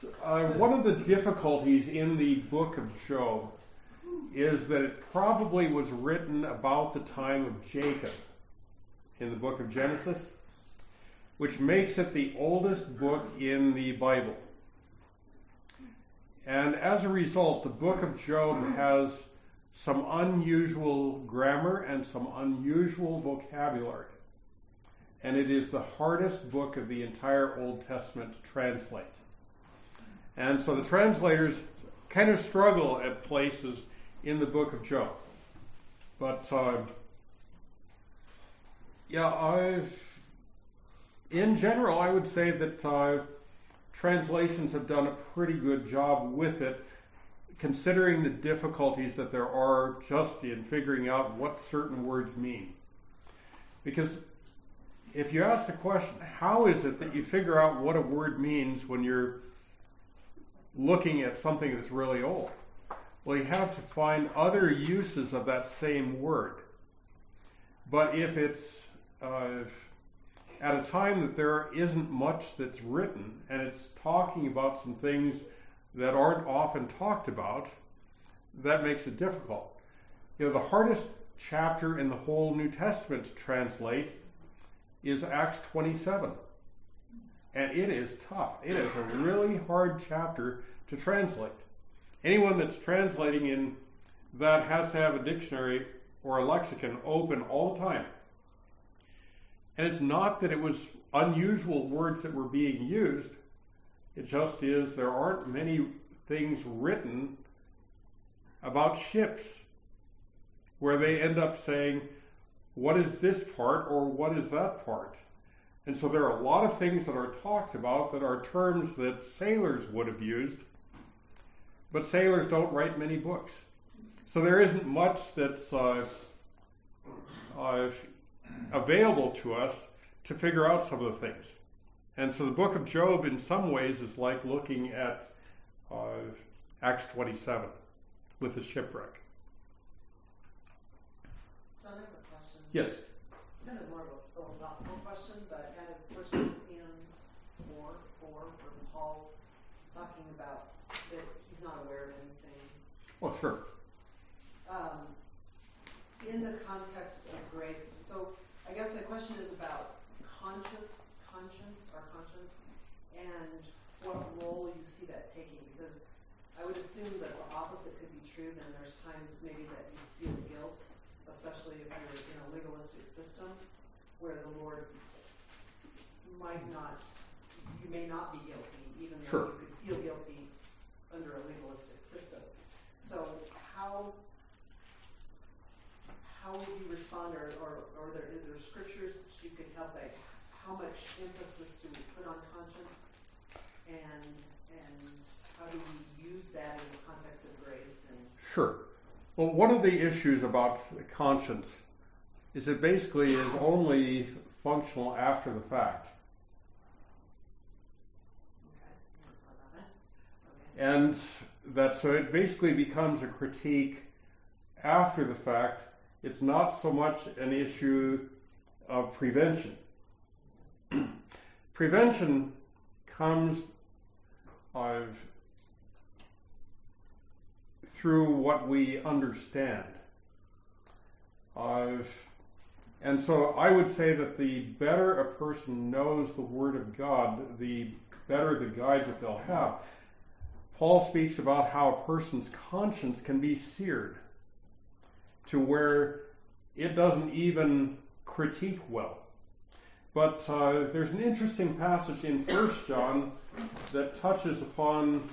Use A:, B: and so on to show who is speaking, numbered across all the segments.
A: One of the difficulties in the book of Job is that it probably was written about the time of Jacob in the book of Genesis, which makes it the oldest book in the Bible. And as a result, the book of Job has some unusual grammar and some unusual vocabulary. And it is the hardest book of the entire Old Testament to translate. And so the translators kind of struggle at places in the book of Job. But, in general, I would say that translations have done a pretty good job with it, considering the difficulties that there are just in figuring out what certain words mean. Because if you ask the question, how is it that you figure out what a word means when you're looking at something that's really old? Well, you have to find other uses of that same word. But if it's at a time that there isn't much that's written, and it's talking about some things that aren't often talked about, that makes it difficult. The hardest chapter in the whole New Testament to translate is Acts 27. And it is tough. It is a really hard chapter to translate. Anyone that's translating in that has to have a dictionary or a lexicon open all the time. And it's not that it was unusual words that were being used. It just is there aren't many things written about ships where they end up saying, what is this part or what is that part? And so there are a lot of things that are talked about that are terms that sailors would have used, but sailors don't write many books. So there isn't much that's available to us to figure out some of the things. And so the book of Job in some ways is like looking at Acts 27 with the shipwreck.
B: John, I have a question.
A: Yes.
B: Kind of more of a philosophical question, but kind of 1 Corinthians 4, where Paul is talking about that he's not aware of anything.
A: Oh, sure.
B: In the context of grace, so I guess my question is about conscience, and what role you see that taking, because I would assume that the opposite could be true. Then there's times maybe that you feel guilt, especially if you're in a legalistic system where the Lord you may not be guilty, even though you could feel guilty under a legalistic system. So how would you respond, or are there scriptures that you could help, like how much emphasis do we put on conscience, and how do we use that in the context of grace?
A: Sure. Well, one of the issues about conscience is it basically is only functional after the fact.
B: Okay.
A: And so it basically becomes a critique after the fact. It's not so much an issue of prevention. Prevention comes through what we understand. And so I would say that the better a person knows the Word of God, the better the guide that they'll have. Paul speaks about how a person's conscience can be seared to where it doesn't even critique well. But there's an interesting passage in 1 John that touches upon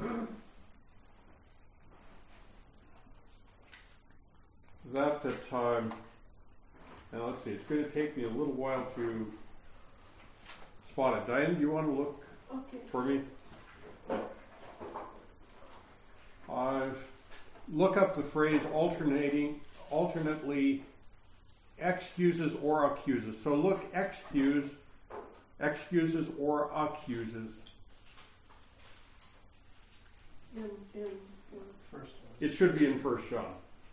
A: that now let's see, it's going to take me a little while to spot it. Diane, do you want to look for me? Look up the phrase alternately excuses or accuses. So look, excuses or accuses.
C: In First John.
A: It should be in 1 John.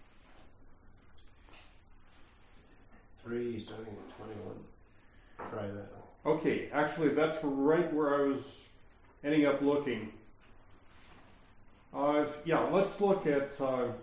D: 3, starting at 21. Try that.
A: Okay, actually that's right where I was ending up looking. Let's look at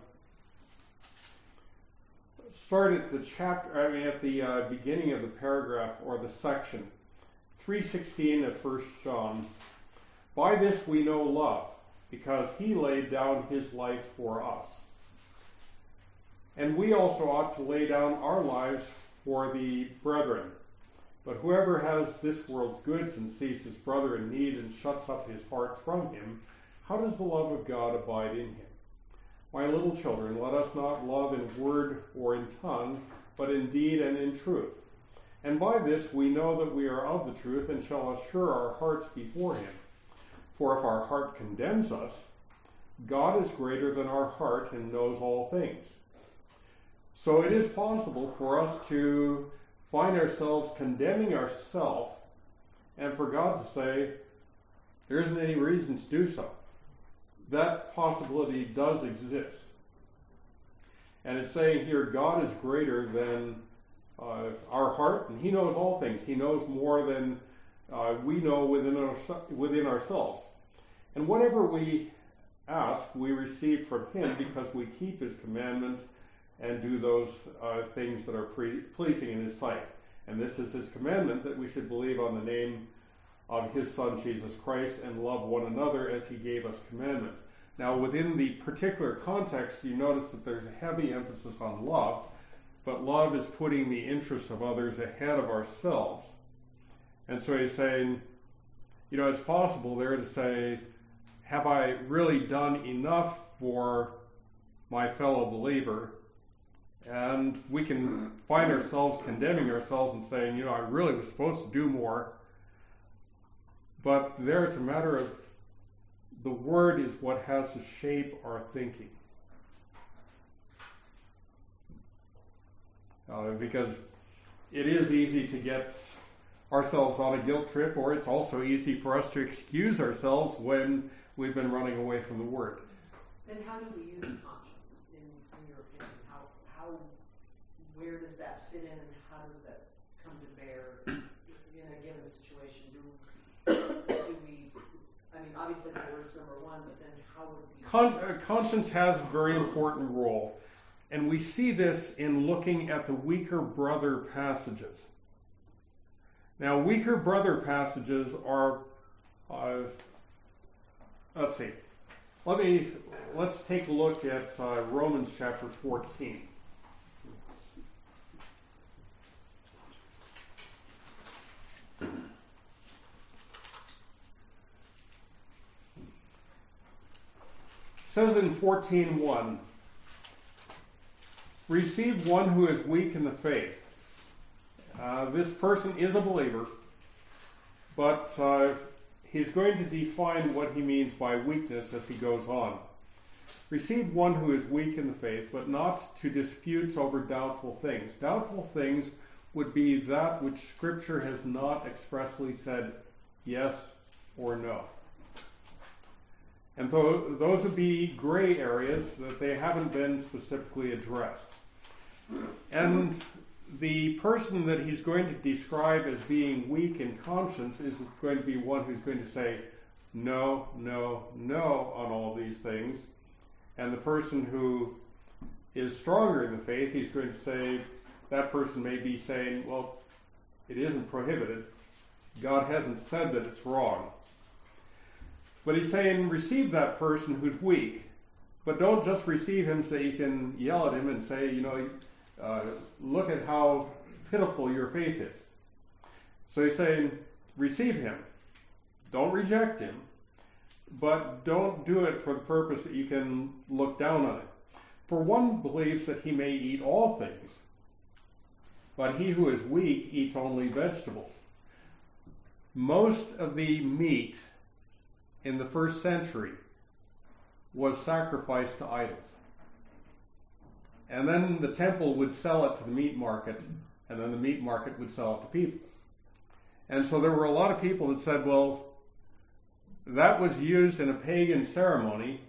A: start at the chapter. At the beginning of the paragraph or the section, 3:16 of 1 John. By this we know love, because he laid down his life for us. And we also ought to lay down our lives for the brethren. But whoever has this world's goods and sees his brother in need and shuts up his heart from him, how does the love of God abide in him? My little children, let us not love in word or in tongue, but in deed and in truth. And by this we know that we are of the truth and shall assure our hearts before him. For if our heart condemns us, God is greater than our heart and knows all things. So it is possible for us to find ourselves condemning ourselves and for God to say, there isn't any reason to do so. That possibility does exist. And it's saying here, God is greater than our heart, and he knows all things. He knows more than we know within ourselves. And whatever we ask, we receive from him because we keep his commandments and do those things that are pleasing in his sight. And this is his commandment, that we should believe on the name of his Son, Jesus Christ, and love one another as he gave us commandment. Now, within the particular context, you notice that there's a heavy emphasis on love, but love is putting the interests of others ahead of ourselves. And so he's saying, it's possible there to say, have I really done enough for my fellow believer? And we can find ourselves condemning ourselves and saying, I really was supposed to do more. But there it's a matter of the Word is what has to shape our thinking. Because it is easy to get ourselves on a guilt trip, or it's also easy for us to excuse ourselves when we've been running away from the Word.
B: Then how do we use conscience, in your opinion? Where does that fit in, and how does that come to bear in a given situation? Do we, obviously the word's number one, but then how would we...
A: Conscience has a very important role. And we see this in looking at the weaker brother passages. Now, weaker brother passages are, let's see. Let's take a look at Romans chapter 14. It says in 14:1, receive one who is weak in the faith. This person is a believer, but he's going to define what he means by weakness as he goes on. Receive one who is weak in the faith, but not to disputes over doubtful things. Doubtful things would be that which Scripture has not expressly said yes or no. And those would be gray areas that they haven't been specifically addressed. And the person that he's going to describe as being weak in conscience is going to be one who's going to say no, no, no on all these things. And the person who is stronger in the faith, he's going to say, that person may be saying, well, it isn't prohibited. God hasn't said that it's wrong. But he's saying, receive that person who's weak. But don't just receive him so you can yell at him and say, look at how pitiful your faith is. So he's saying, receive him. Don't reject him. But don't do it for the purpose that you can look down on it. For one believes that he may eat all things, but he who is weak eats only vegetables. Most of the meat in the first century was sacrificed to idols. And then the temple would sell it to the meat market, and then the meat market would sell it to people. And so there were a lot of people that said, well, that was used in a pagan ceremony.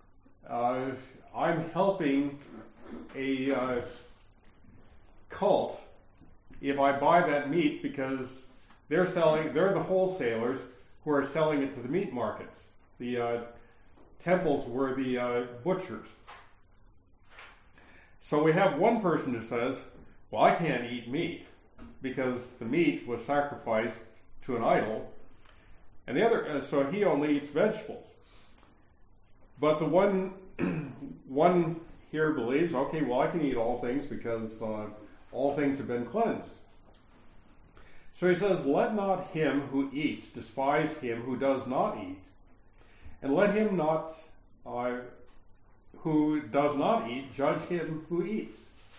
A: I'm helping a cult if I buy that meat because they're the wholesalers who are selling it to the meat markets. The temples were the butchers. So we have one person who says, well, I can't eat meat because the meat was sacrificed to an idol, and the other, so he only eats vegetables. But the one here believes, okay, well, I can eat all things because all things have been cleansed. So he says, let not him who eats despise him who does not eat, and let him not who does not eat judge him who eats.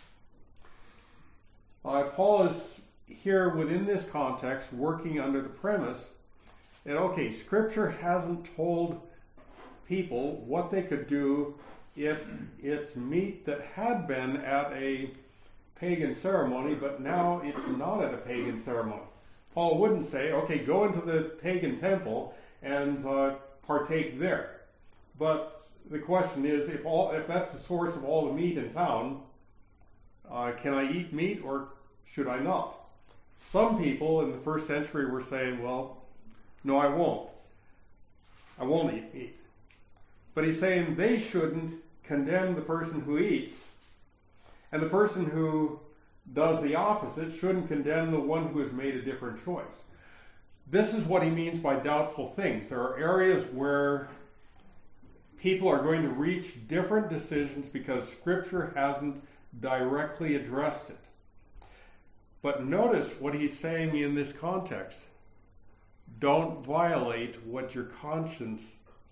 A: Paul is here within this context working under the premise that, okay, Scripture hasn't told people what they could do if it's meat that had been at a pagan ceremony, but now it's not at a pagan ceremony. Paul wouldn't say, okay, go into the pagan temple and partake there. But the question is, if that's the source of all the meat in town, can I eat meat or should I not? Some people in the first century were saying, well, no, I won't. I won't eat meat. But he's saying they shouldn't condemn the person who eats, and the person who does the opposite shouldn't condemn the one who has made a different choice. This is what he means by doubtful things. There are areas where people are going to reach different decisions because Scripture hasn't directly addressed it. But notice what he's saying in this context. Don't violate what your conscience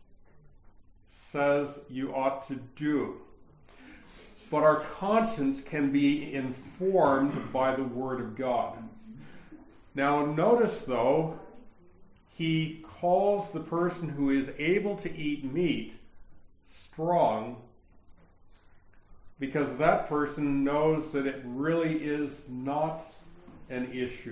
A: says you ought to do. But our conscience can be informed by the Word of God. Now notice, though, he calls the person who is able to eat meat strong, because that person knows that it really is not an issue.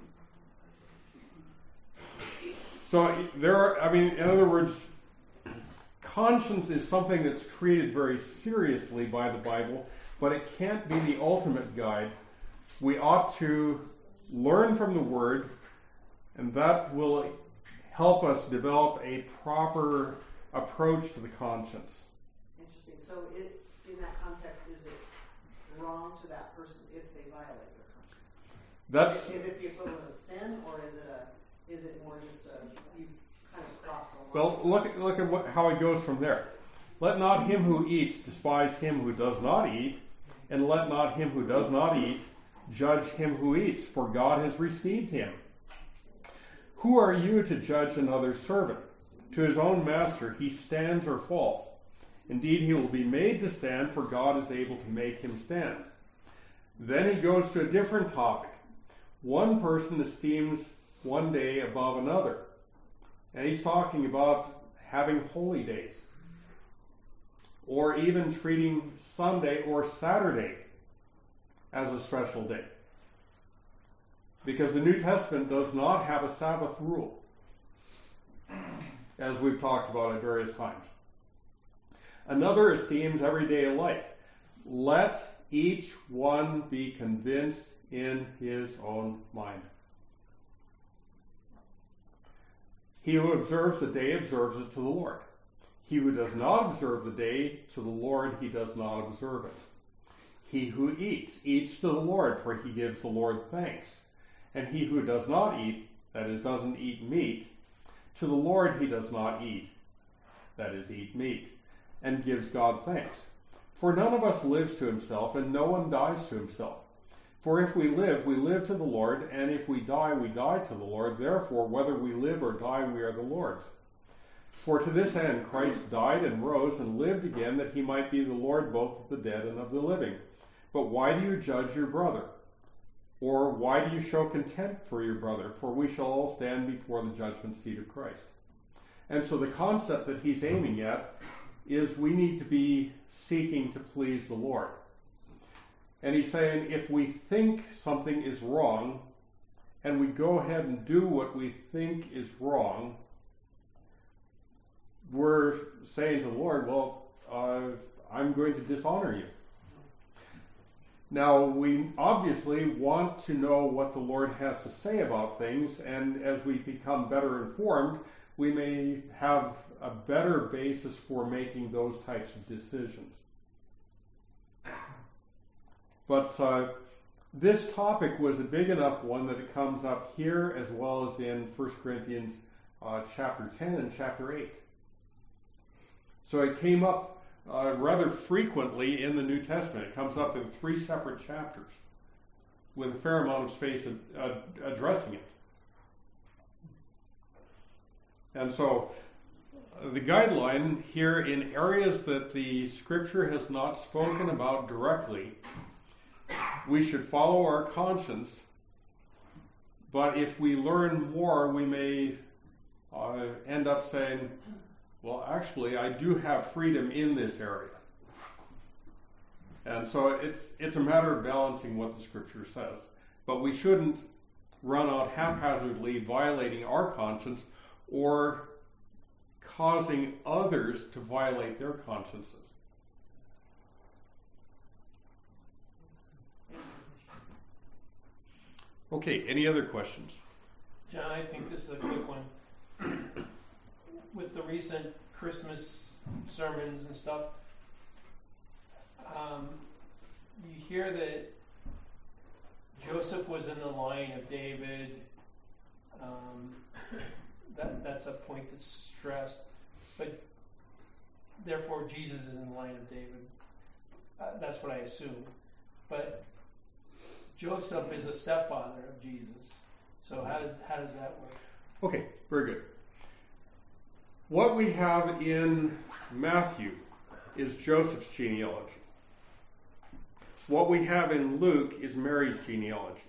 A: So in other words, conscience is something that's treated very seriously by the Bible, but it can't be the ultimate guide. We ought to learn from the Word, and that will help us develop a proper approach to the conscience.
B: Interesting. So in that context, is it wrong to that person if they violate their conscience? Is it the equivalent of sin, or is it more just you kind of crossed a line?
A: Well, look at how it goes from there. Let not him who eats despise him who does not eat, and let not him who does not eat judge him who eats, for God has received him. Who are you to judge another's servant? To his own master he stands or falls. Indeed, he will be made to stand, for God is able to make him stand. Then he goes to a different topic. One person esteems one day above another. And he's talking about having holy days, or even treating Sunday or Saturday as a special day. Because the New Testament does not have a Sabbath rule, as we've talked about at various times. Another esteems every day alike. Let each one be convinced in his own mind. He who observes the day observes it to the Lord. He who does not observe the day to the Lord, he does not observe it. He who eats to the Lord, for he gives the Lord thanks. And he who does not eat, that is, doesn't eat meat, to the Lord he does not eat, that is, eat meat, and gives God thanks. For none of us lives to himself, and no one dies to himself. For if we live to the Lord, and if we die to the Lord. Therefore, whether we live or die, we are the Lord's. For to this end Christ died and rose and lived again, that he might be the Lord both of the dead and of the living. But why do you judge your brother? Or why do you show contempt for your brother? For we shall all stand before the judgment seat of Christ. And so the concept that he's aiming at is we need to be seeking to please the Lord. And he's saying if we think something is wrong, and we go ahead and do what we think is wrong, we're saying to the Lord, well, I'm going to dishonor you. Now, we obviously want to know what the Lord has to say about things, and as we become better informed, we may have a better basis for making those types of decisions. But this topic was a big enough one that it comes up here as well as in 1 Corinthians chapter 10 and chapter 8. So it came up rather frequently in the New Testament. It comes up in 3 separate chapters with a fair amount of space addressing it. And so the guideline here, in areas that the Scripture has not spoken about directly, we should follow our conscience, but if we learn more, we may end up saying, well, actually, I do have freedom in this area. And so it's a matter of balancing what the Scripture says. But we shouldn't run out haphazardly violating our conscience or causing others to violate their consciences. Okay, any other questions?
C: John, I think this is a quick one. With the recent Christmas sermons and stuff, you hear that Joseph was in the line of David. That's a point that's stressed. But therefore, Jesus is in the line of David. That's what I assume. But Joseph is a stepfather of Jesus. So how does that work?
A: Okay, very good. What we have in Matthew is Joseph's genealogy. What we have in Luke is Mary's genealogy.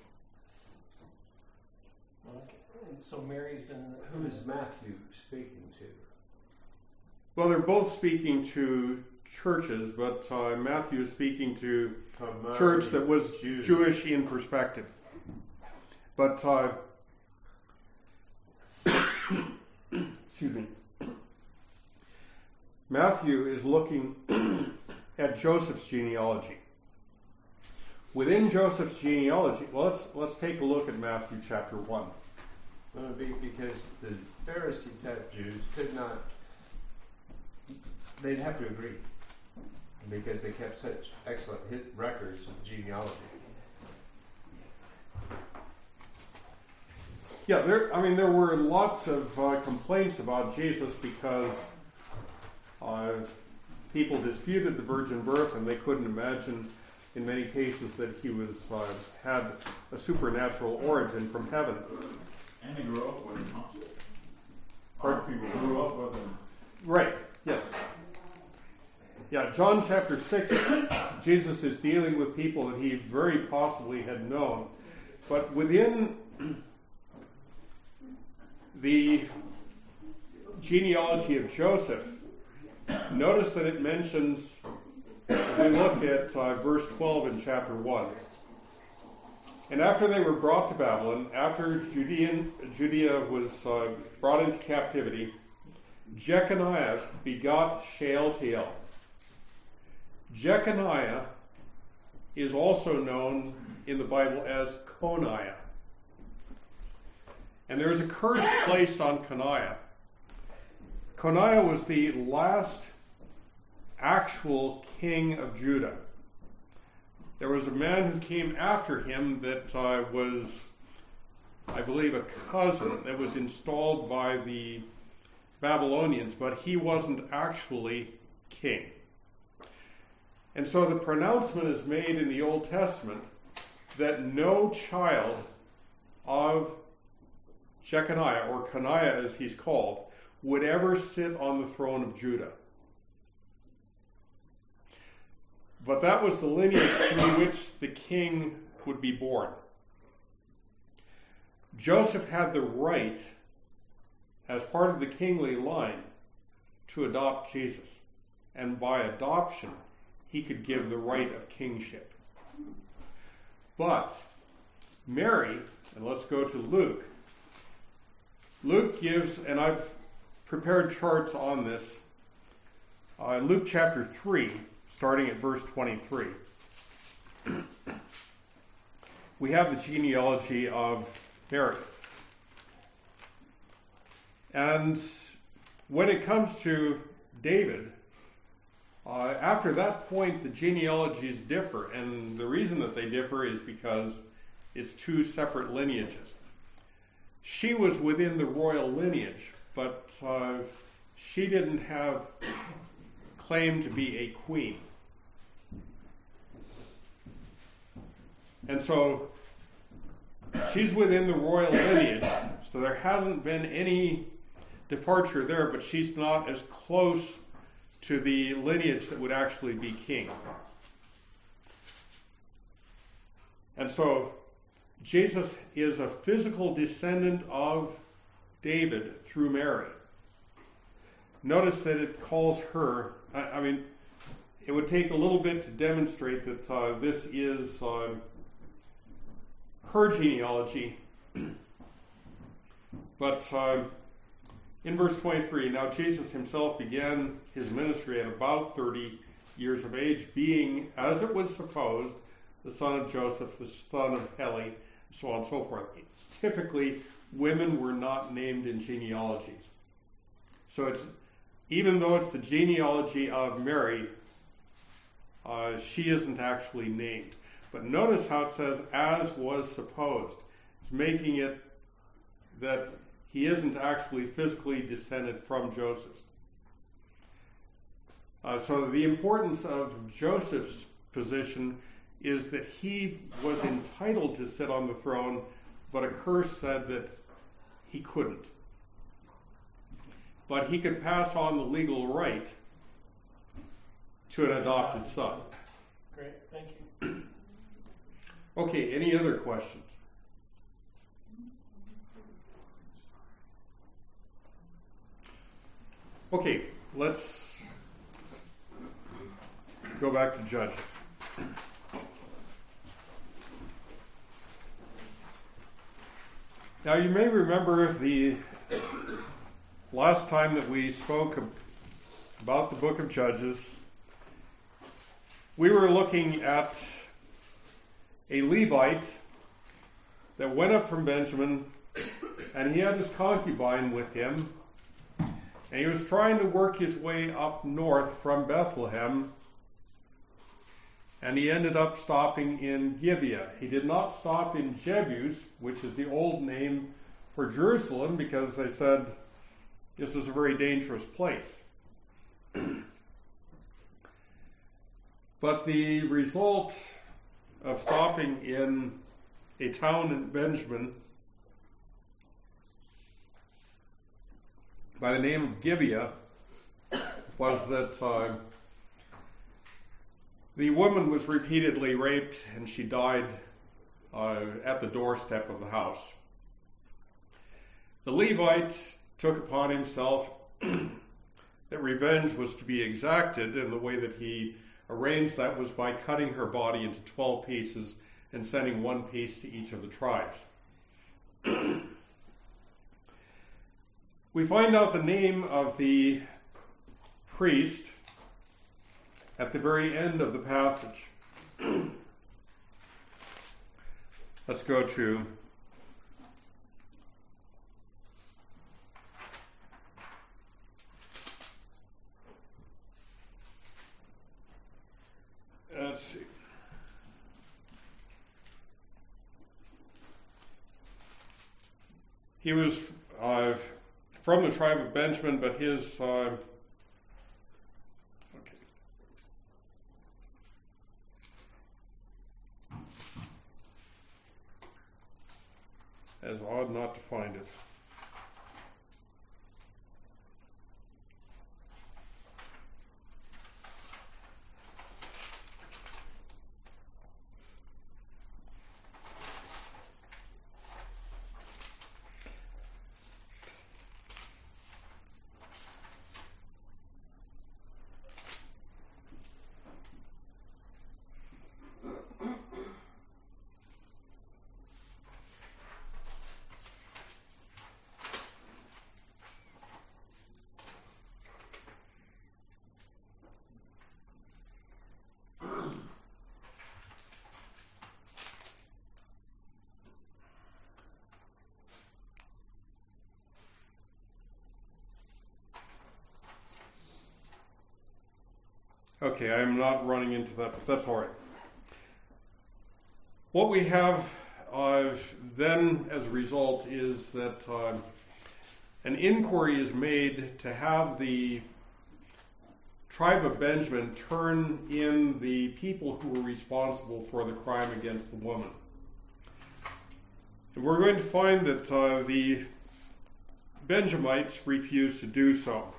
C: Okay. And so Mary's in.
D: Who is Matthew speaking to?
A: Well, they're both speaking to churches, but Matthew is speaking to a church that was Jewish in perspective. But, excuse me, Matthew is looking at Joseph's genealogy. Within Joseph's genealogy, well, let's take a look at Matthew chapter 1.
D: Well, because the Pharisee type Jews could not, they'd have to agree, because they kept such excellent records of genealogy.
A: Yeah, there were lots of complaints about Jesus because people disputed the virgin birth, and they couldn't imagine, in many cases, that he was had a supernatural origin from heaven.
E: And they grew up with him, huh?
A: Pardon?
E: Our people grew up with him.
A: Right, yes. Yeah, John chapter 6, Jesus is dealing with people that he very possibly had known. But within the genealogy of Joseph, notice that it mentions, if we look at verse 12 in chapter 1, and after they were brought to Babylon, after Judea was brought into captivity, Jeconiah begot Shealtiel. Jeconiah is also known in the Bible as Coniah. And there is a curse placed on Coniah. Coniah was the last actual king of Judah. There was a man who came after him that was, I believe, a cousin that was installed by the Babylonians, but he wasn't actually king. And so the pronouncement is made in the Old Testament that no child of Jeconiah, or Coniah as he's called, would ever sit on the throne of Judah. But that was the lineage through which the king would be born. Joseph had the right, as part of the kingly line, to adopt Jesus. And by adoption, he could give the right of kingship. But Mary, and let's go to Luke. Luke gives, and I've prepared charts on this, Luke chapter 3, starting at verse 23. We have the genealogy of Mary. And when it comes to David, after that point, the genealogies differ. And the reason that they differ is because it's two separate lineages. She was within the royal lineage, but she didn't have claim to be a queen. And so she's within the royal lineage, so there hasn't been any departure there, but she's not as close to the lineage that would actually be king. And so Jesus is a physical descendant of David through Mary. Notice that it calls her, I mean, it would take a little bit to demonstrate that this is her genealogy. But in verse 23, now Jesus himself began his ministry at about 30 years of age, being, as it was supposed, the son of Joseph, the son of Heli, so on and so forth. Typically, women were not named in genealogies. So it's, even though it's the genealogy of Mary, she isn't actually named. But notice how it says, as was supposed. It's making it that he isn't actually physically descended from Joseph. So the importance of Joseph's position is that he was entitled to sit on the throne, but a curse said that he couldn't. But he could pass on the legal right to an adopted son.
C: Great, thank you.
A: Okay, any other questions? Okay, let's go back to Judges. Now you may remember the last time that we spoke about the book of Judges, we were looking at a Levite that went up from Benjamin, and he had his concubine with him, and he was trying to work his way up north from Bethlehem, and he ended up stopping in Gibeah. He did not stop in Jebus, which is the old name for Jerusalem, because they said this is a very dangerous place. But the result of stopping in a town in Benjamin by the name of Gibeah was that the woman was repeatedly raped and she died at the doorstep of the house. The Levite took upon himself that revenge was to be exacted, and the way that he arranged that was by cutting her body into 12 pieces and sending one piece to each of the tribes. We find out the name of the priest at the very end of the passage. Let's go to let's see. He was from the tribe of Benjamin, but his It's odd not to find it. Okay, I'm not running into that, but that's all right. What we have then as a result is that an inquiry is made to have the tribe of Benjamin turn in the people who were responsible for the crime against the woman. And we're going to find that the Benjamites refused to do so.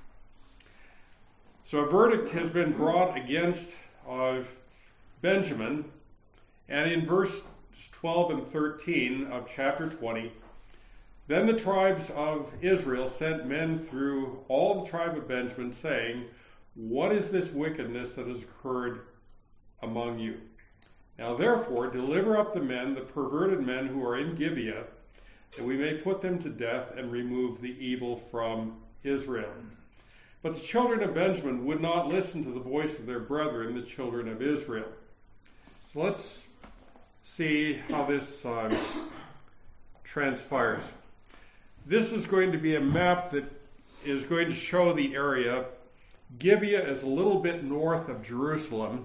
A: So a verdict has been brought against Benjamin, and in verse 12 and 13 of chapter 20, then the tribes of Israel sent men through all the tribe of Benjamin, saying, "What is this wickedness that has occurred among you? Now therefore deliver up the men, the perverted men who are in Gibeah, that we may put them to death and remove the evil from Israel." But the children of Benjamin would not listen to the voice of their brethren, the children of Israel. So let's see how this transpires. This is going to be a map that is going to show the area. Gibeah is a little bit north of Jerusalem.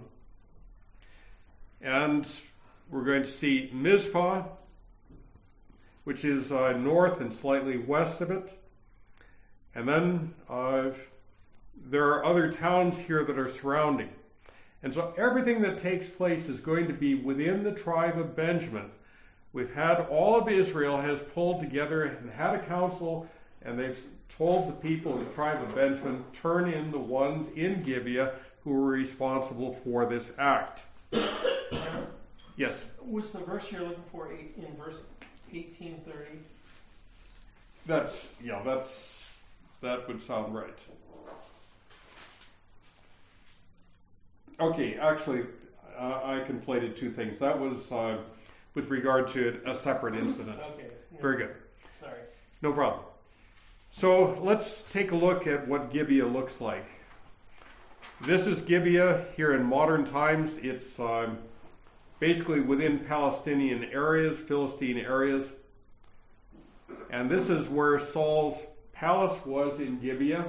A: And we're going to see Mizpah, which is north and slightly west of it. And then there are other towns here that are surrounding. And so everything that takes place is going to be within the tribe of Benjamin. We've had all of Israel has pulled together and had a council, and they've told the people of the tribe of Benjamin, turn in the ones in Gibeah who were responsible for this act. Yes?
C: Was the verse you're looking for in verse 18:30?
A: That would sound right. Okay, actually, I conflated two things. That was with regard to a separate incident.
C: Okay.
A: Very good.
C: Sorry.
A: No problem. So let's take a look at what Gibeah looks like. This is Gibeah here in modern times. It's basically within Palestinian areas, Philistine areas. And this is where Saul's palace was in Gibeah.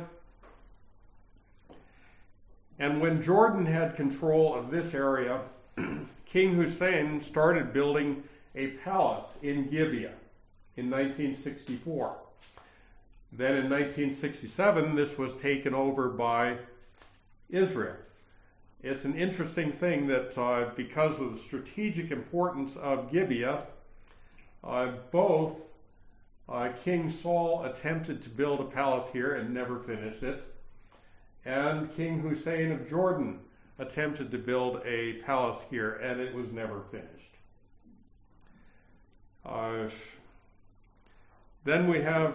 A: And when Jordan had control of this area, King Hussein started building a palace in Gibeah in 1964. Then in 1967, this was taken over by Israel. It's an interesting thing that because of the strategic importance of Gibeah, both King Saul attempted to build a palace here and never finished it, and King Hussein of Jordan attempted to build a palace here, and it was never finished. Then we have,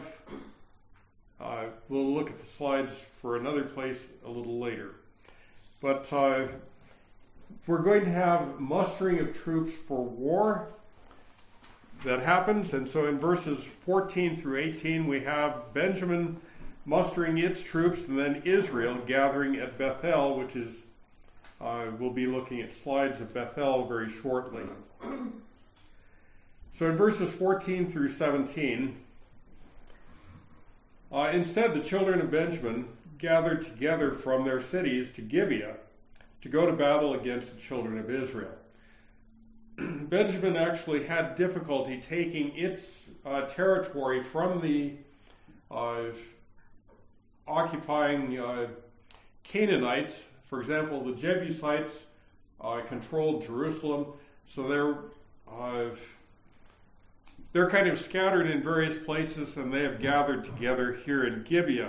A: we'll look at the slides for another place a little later. But we're going to have mustering of troops for war that happens. And so in verses 14 through 18, we have Benjamin mustering its troops, and then Israel gathering at Bethel, which is, we'll be looking at slides of Bethel very shortly. So in verses 14 through 17, instead the children of Benjamin gathered together from their cities to Gibeah to go to battle against the children of Israel. Benjamin actually had difficulty taking its territory from the occupying Canaanites. For example, the Jebusites controlled Jerusalem, so they're kind of scattered in various places, and they have gathered together here in Gibeah.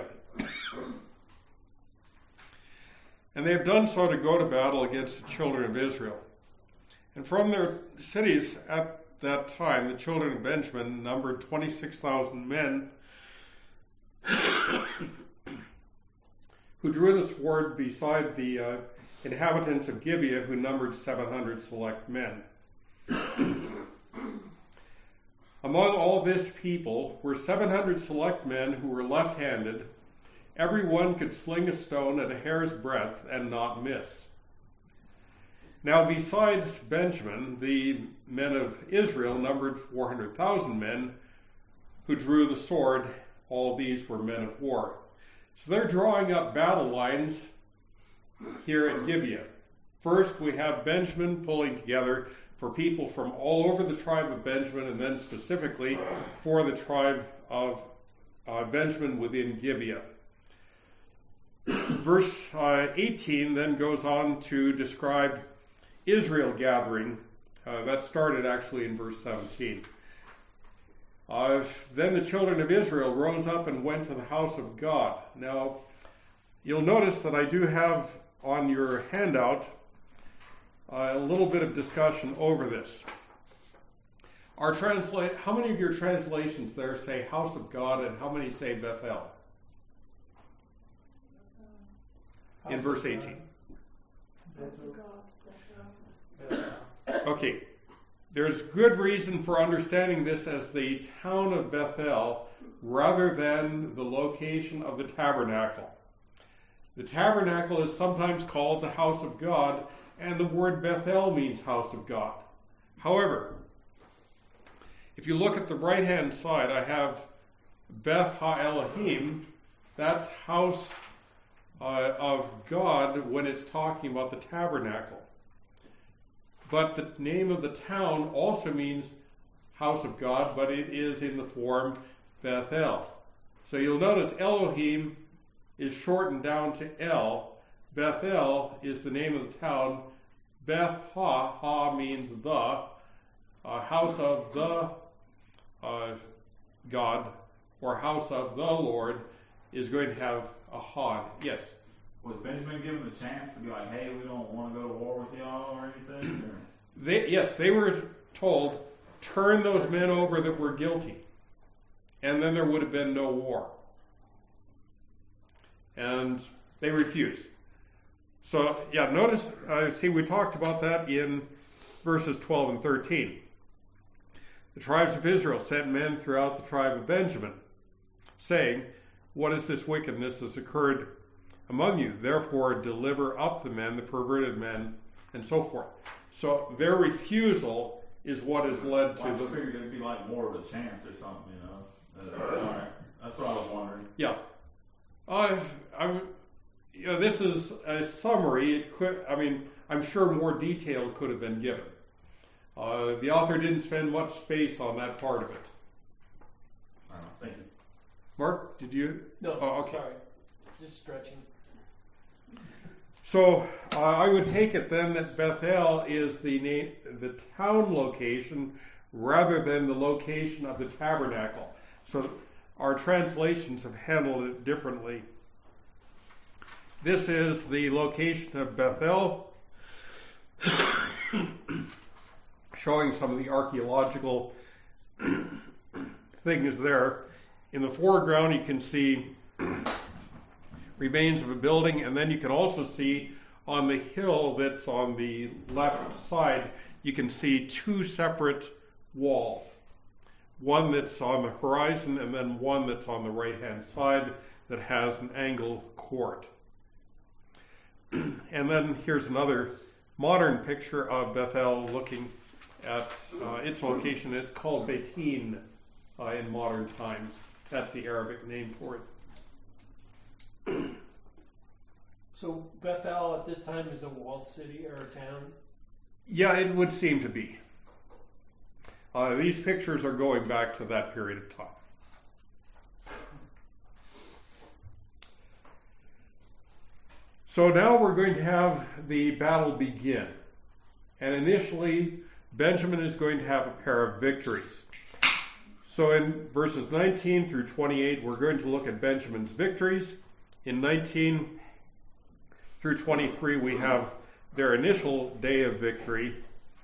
A: And they have done so to go to battle against the children of Israel. And from their cities at that time, the children of Benjamin numbered 26,000 men who drew the sword beside the inhabitants of Gibeah, who numbered 700 select men. Among all this people were 700 select men who were left-handed. Every one could sling a stone at a hair's breadth and not miss. Now, besides Benjamin, the men of Israel numbered 400,000 men who drew the sword. All these were men of war. So they're drawing up battle lines here at Gibeah. First, we have Benjamin pulling together for people from all over the tribe of Benjamin, and then specifically for the tribe of Benjamin within Gibeah. Verse 18 then goes on to describe Israel gathering. That started actually in verse 17. Then the children of Israel rose up and went to the house of God. Now, you'll notice that I do have on your handout a little bit of discussion over this. How many of your translations there say house of God, and how many say Bethel? In verse 18. Okay. There's good reason for understanding this as the town of Bethel rather than the location of the tabernacle. The tabernacle is sometimes called the house of God, and the word Bethel means house of God. However, if you look at the right-hand side, I have Beth Ha-Elohim. That's house of God when it's talking about the tabernacle. But the name of the town also means house of God, but it is in the form Bethel. So you'll notice Elohim is shortened down to El. Bethel is the name of the town. Beth Ha means the. House of the God, or house of the Lord, is going to have a Ha. Yes?
E: Was Benjamin given the chance to be like, hey, we don't want to go to war with y'all or anything? Or?
A: They were told, turn those men over that were guilty, and then there would have been no war. And they refused. So, notice, we talked about that in verses 12 and 13. The tribes of Israel sent men throughout the tribe of Benjamin, saying, what is this wickedness that's occurred among you? Therefore, deliver up the men, the perverted men, and so forth. So their refusal is what has led to
E: I figured it'd be like more of a chance or something, Alright. That's what I was wondering.
A: Yeah. This is a summary. I'm sure more detail could have been given. The author didn't spend much space on that part of it.
E: Thank you.
A: Mark, did you?
C: No,
A: okay.
C: Sorry. Just stretching.
A: So I would take it then that Bethel is the town location rather than the location of the tabernacle. So our translations have handled it differently. This is the location of Bethel, showing some of the archaeological things there. In the foreground, you can see remains of a building, and then you can also see on the hill that's on the left side, you can see two separate walls. One that's on the horizon, and then one that's on the right-hand side that has an angled court. And then here's another modern picture of Bethel looking at its location. It's called Betin in modern times. That's the Arabic name for it.
C: So Bethel at this time is a walled city or a town?
A: Yeah, it would seem to be. These pictures are going back to that period of time. So now we're going to have the battle begin. And initially, Benjamin is going to have a pair of victories. So in verses 19 through 28, we're going to look at Benjamin's victories. In 19 through 23, we have their initial day of victory.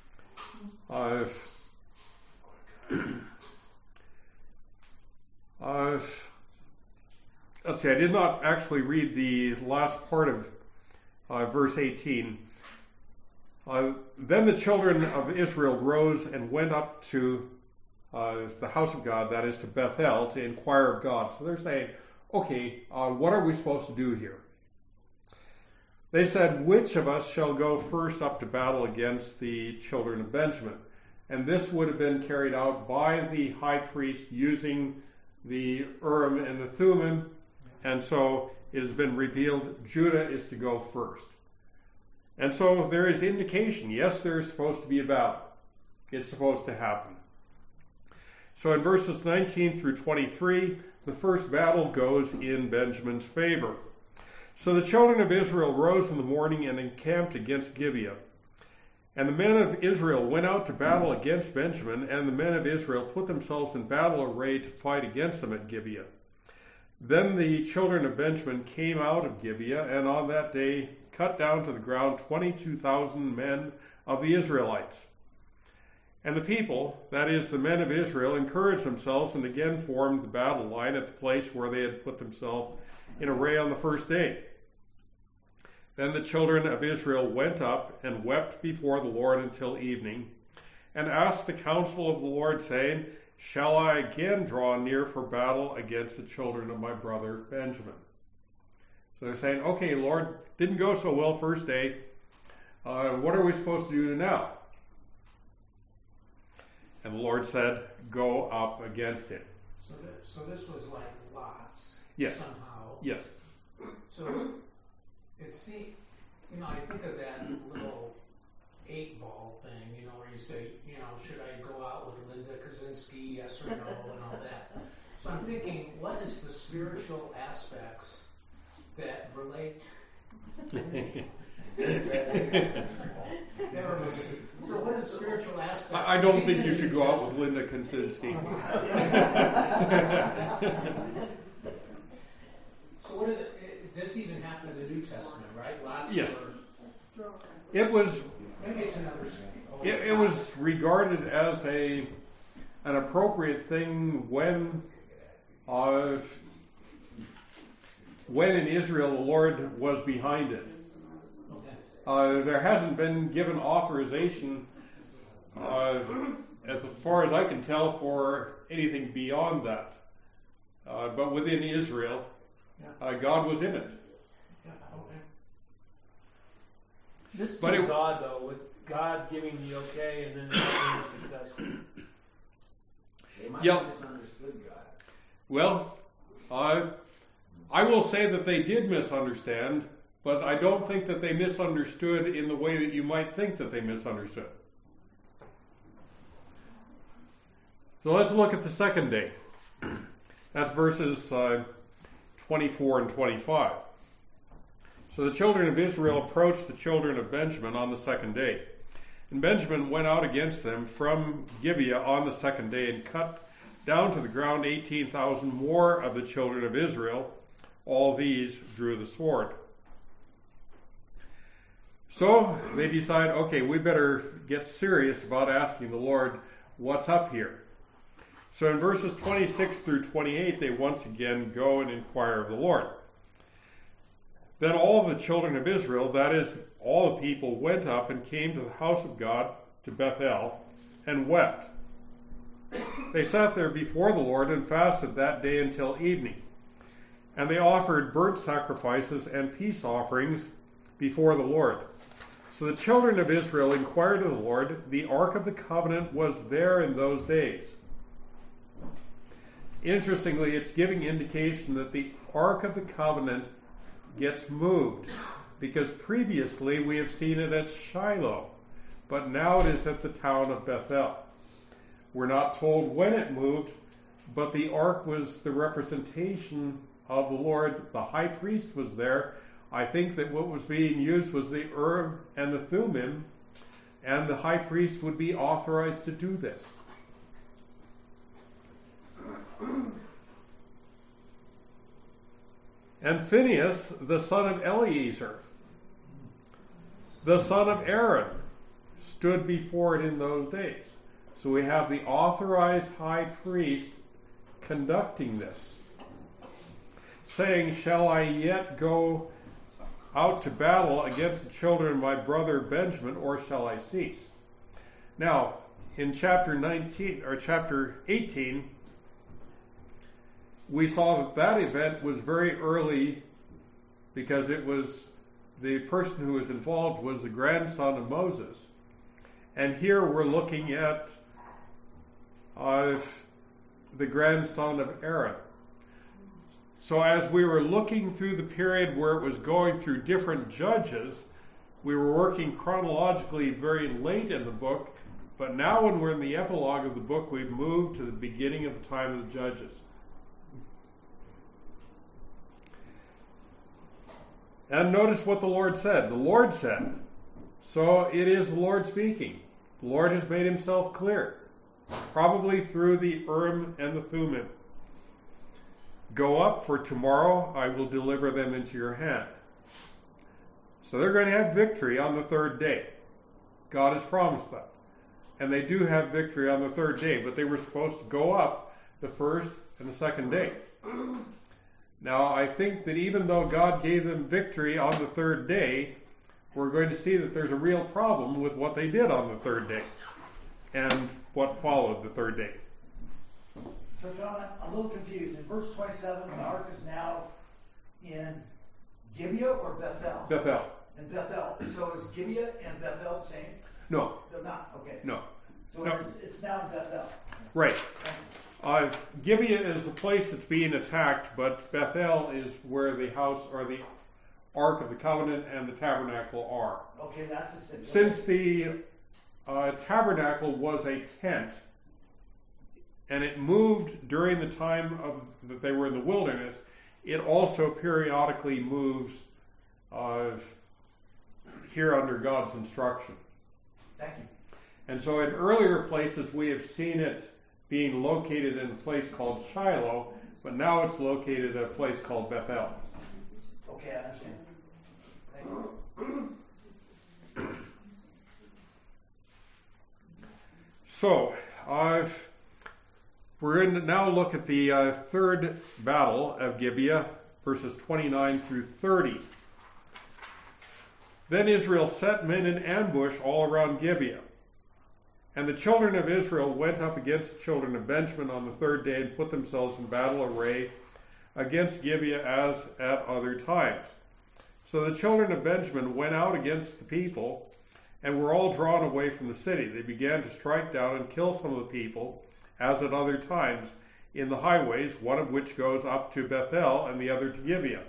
A: Let's see, I did not actually read the last part of verse 18. Then the children of Israel rose and went up to the house of God, that is to Bethel, to inquire of God. So they're saying, okay, what are we supposed to do here? They said, which of us shall go first up to battle against the children of Benjamin? And this would have been carried out by the high priest using the Urim and the Thummim. And so it has been revealed Judah is to go first. And so there is indication, yes, there is supposed to be a battle. It's supposed to happen. So in verses 19 through 23, the first battle goes in Benjamin's favor. So the children of Israel rose in the morning and encamped against Gibeah. And the men of Israel went out to battle against Benjamin, and the men of Israel put themselves in battle array to fight against them at Gibeah. Then the children of Benjamin came out of Gibeah, and on that day cut down to the ground 22,000 men of the Israelites. And the people, that is, the men of Israel, encouraged themselves and again formed the battle line at the place where they had put themselves in array on the first day. Then the children of Israel went up and wept before the Lord until evening, and asked the counsel of the Lord, saying, Shall I again draw near for battle against the children of my brother Benjamin? So they're saying, okay, Lord, didn't go so well first day. What are we supposed to do now? And the Lord said, go up against him.
F: So this was like lots.
A: Yes.
F: Somehow.
A: Yes.
F: So it seems, I think of that little 8-ball thing, where you say, should I go out with Linda Kaczynski, yes or no, and all that. So I'm thinking, what is the spiritual aspects that relate? So what is spiritual aspects?
A: I don't think you should go out with Linda Kaczynski.
F: So what is it? This even happened in the New Testament, right? Lots.
A: Yes. It was.
F: Maybe it's another.
A: It was regarded as an appropriate thing when in Israel the Lord was behind it. There hasn't been given authorization, as far as I can tell, for anything beyond that. But within Israel, God was in it.
C: This
A: But
C: seems odd, though, with God giving the okay and then it being successful.
G: They might
A: Yep.
G: have misunderstood God.
A: Well, I will say that they did misunderstand, but I don't think that they misunderstood in the way that you might think that they misunderstood. So let's look at the second day. That's verses 24 and 25. So the children of Israel approached the children of Benjamin on the second day. And Benjamin went out against them from Gibeah on the second day and cut down to the ground 18,000 more of the children of Israel. All these drew the sword. So they decide, okay, we better get serious about asking the Lord, what's up here? So in verses 26 through 28, they once again go and inquire of the Lord. Then all the children of Israel, that is, all the people, went up and came to the house of God, to Bethel, and wept. They sat there before the Lord and fasted that day until evening. And they offered burnt sacrifices and peace offerings before the Lord. So the children of Israel inquired of the Lord. The Ark of the Covenant was there in those days. Interestingly, it's giving indication that the Ark of the Covenant gets moved, because previously we have seen it at Shiloh, but now it is at the town of Bethel. We're not told when it moved, but the ark was the representation of the Lord. The high priest was there. I think that what was being used was the Urim and the Thummim, and the high priest would be authorized to do this. And Phinehas, the son of Eleazar, the son of Aaron, stood before it in those days. So we have the authorized high priest conducting this, saying, shall I yet go out to battle against the children of my brother Benjamin, or shall I cease? Now, in chapter 18, we saw that event was very early, because it was the person who was involved was the grandson of Moses. And here we're looking at the grandson of Aaron. So as we were looking through the period where it was going through different judges, we were working chronologically very late in the book, but now when we're in the epilogue of the book, we've moved to the beginning of the time of the Judges. And notice what the Lord said. The Lord said, so it is the Lord speaking. The Lord has made himself clear, probably through the Urim and the Thummim. Go up, for tomorrow I will deliver them into your hand. So they're going to have victory on the third day. God has promised that. And they do have victory on the third day, but they were supposed to go up the first and the second day. Now, I think that even though God gave them victory on the third day, we're going to see that there's a real problem with what they did on the third day and what followed the third day.
H: So, John, I'm a little confused. In verse 27, the ark is now in Gibeah or Bethel?
A: Bethel.
H: In Bethel. So is Gibeah and Bethel the same?
A: No.
H: They're not? Okay.
A: No.
H: So
A: No.
H: it's now in Bethel.
A: Right. Gibeah is the place that's being attacked, but Bethel is where the house or the Ark of the Covenant and the tabernacle are.
H: Okay, that's a city.
A: Since the tabernacle was a tent, and it moved during the time that they were in the wilderness, it also periodically moves here under God's instruction.
H: Thank you.
A: And so in earlier places we have seen it being located in a place called Shiloh, but now it's located at a place called Bethel.
H: Okay, I understand. Thank you.
A: So, we're going to now look at the third battle of Gibeah, verses 29 through 30. Then Israel set men in ambush all around Gibeah. And the children of Israel went up against the children of Benjamin on the third day and put themselves in battle array against Gibeah as at other times. So the children of Benjamin went out against the people and were all drawn away from the city. They began to strike down and kill some of the people, as at other times, in the highways, one of which goes up to Bethel and the other to Gibeah.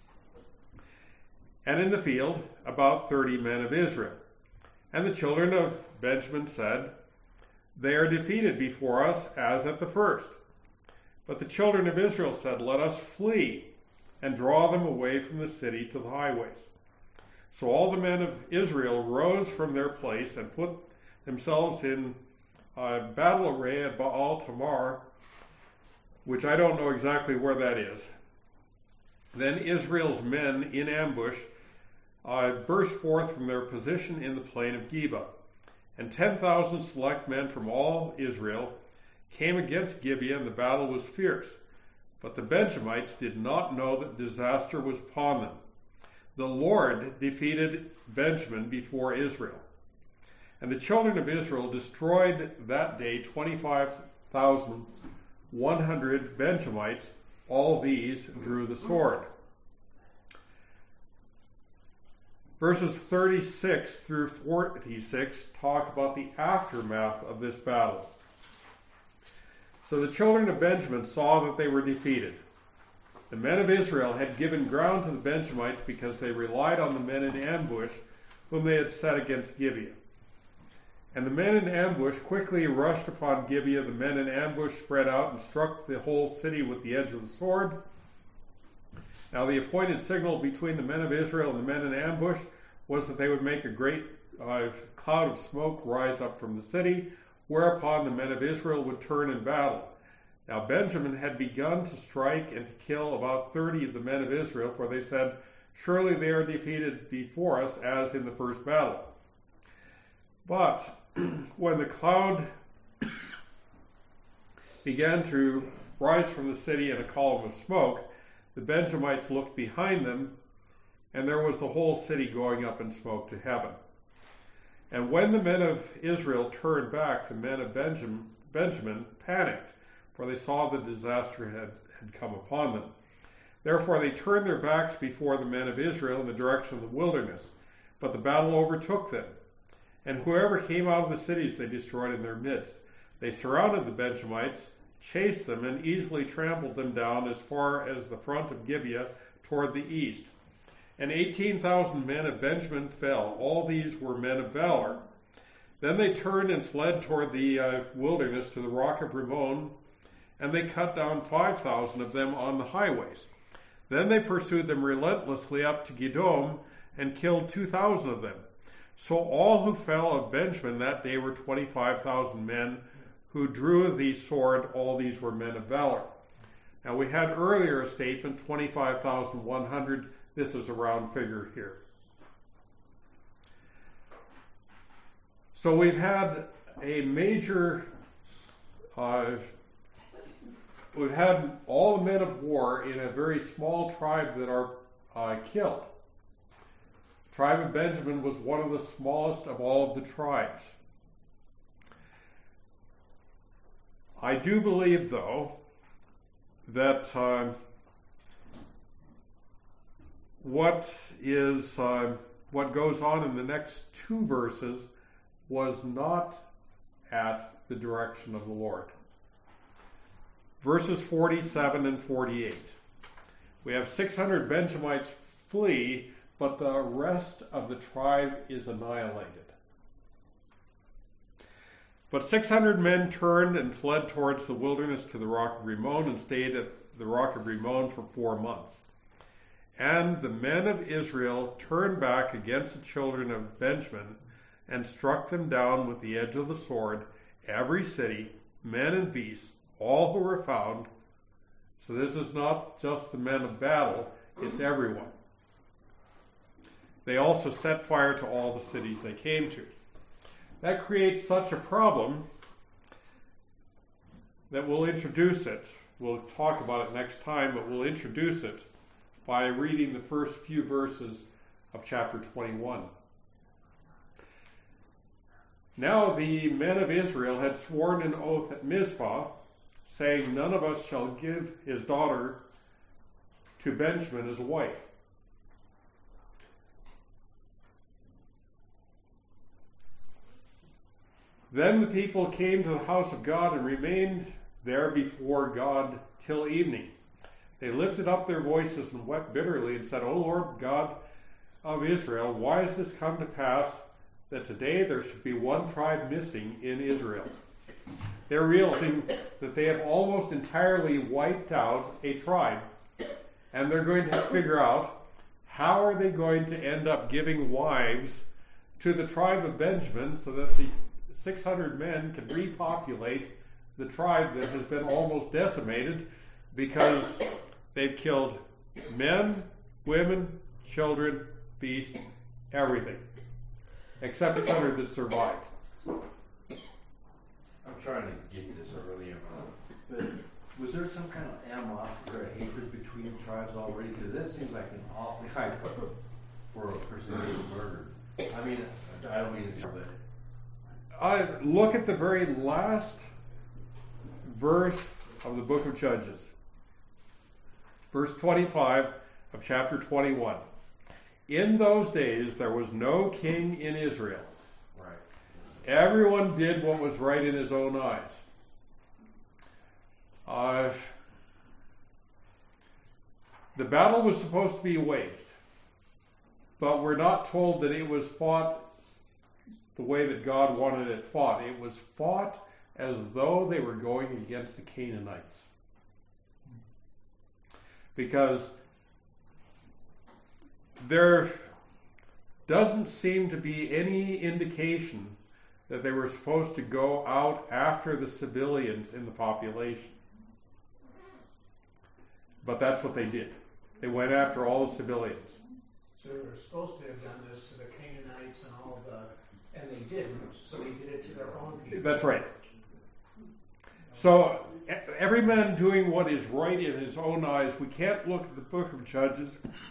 A: And in the field, about 30 men of Israel. And the children of Benjamin said, they are defeated before us as at the first. But the children of Israel said, let us flee and draw them away from the city to the highways. So all the men of Israel rose from their place and put themselves in battle array at Baal Tamar, which I don't know exactly where that is. Then Israel's men in ambush burst forth from their position in the plain of Geba. And 10,000 select men from all Israel came against Gibeah, and the battle was fierce. But the Benjamites did not know that disaster was upon them. The Lord defeated Benjamin before Israel. And the children of Israel destroyed that day 25,100 Benjamites. All these drew the sword. Verses 36 through 46 talk about the aftermath of this battle. So the children of Benjamin saw that they were defeated. The men of Israel had given ground to the Benjamites because they relied on the men in ambush whom they had set against Gibeah. And the men in ambush quickly rushed upon Gibeah. The men in ambush spread out and struck the whole city with the edge of the sword. Now the appointed signal between the men of Israel and the men in ambush was that they would make a great cloud of smoke rise up from the city, whereupon the men of Israel would turn in battle. Now Benjamin had begun to strike and to kill about 30 of the men of Israel, for they said, surely they are defeated before us as in the first battle. But when the cloud began to rise from the city in a column of smoke, the Benjamites looked behind them, and there was the whole city going up in smoke to heaven. And when the men of Israel turned back, the men of Benjamin panicked, for they saw the disaster had come upon them. Therefore they turned their backs before the men of Israel in the direction of the wilderness, but the battle overtook them. And whoever came out of the cities they destroyed in their midst. They surrounded the Benjamites, chased them, and easily trampled them down as far as the front of Gibeah toward the east. and 18,000 men of Benjamin fell. All these were men of valor. Then they turned and fled toward the wilderness to the rock of Rimmon, and they cut down 5,000 of them on the highways. Then they pursued them relentlessly up to Gidom and killed 2,000 of them. So all who fell of Benjamin that day were 25,000 men who drew the sword. All these were men of valor. Now we had earlier a statement, 25,100. This is a round figure here. So we've had a major, we've had all the men of war in a very small tribe that are killed. The tribe of Benjamin was one of the smallest of all of the tribes. I do believe, though, that what goes on in the next two verses was not at the direction of the Lord. Verses 47 and 48. We have 600 Benjamites flee, but the rest of the tribe is annihilated. But 600 men turned and fled towards the wilderness to the rock of Rimmon and stayed at the rock of Rimmon for 4 months. And the men of Israel turned back against the children of Benjamin and struck them down with the edge of the sword, every city, men and beasts, all who were found. So this is not just the men of battle, it's everyone. They also set fire to all the cities they came to. That creates such a problem that we'll introduce it. We'll talk about it next time, but we'll introduce it by reading the first few verses of chapter 21. Now the men of Israel had sworn an oath at Mizpah, saying, "None of us shall give his daughter to Benjamin as a wife." Then the people came to the house of God and remained there before God till evening. They lifted up their voices and wept bitterly and said, "O Lord God of Israel, why has this come to pass that today there should be one tribe missing in Israel?" They're realizing that they have almost entirely wiped out a tribe, and they're going to figure out how are they going to end up giving wives to the tribe of Benjamin so that the 600 men can repopulate the tribe that has been almost decimated because they've killed men, women, children, beasts, everything, except 600 that survived.
D: I'm trying to get this early on.
I: But was there some kind of animosity or hatred between tribes already? Because that seems like an awful time for a person being murdered. I mean, I don't mean to, but
A: I look at the very last verse of the book of Judges. Verse 25 of chapter 21. In those days there was no king in Israel.
D: Right.
A: Everyone did what was right in his own eyes. The battle was supposed to be waged, but we're not told that it was fought the way that God wanted it fought. It was fought as though they were going against the Canaanites. Because there doesn't seem to be any indication that they were supposed to go out after the civilians in the population. But that's what they did. They went after all the civilians.
F: So they were supposed to have done this to the Canaanites and all and they didn't, so they did it to their own people.
A: That's right. So every man doing what is right in his own eyes. We can't look at the book of Judges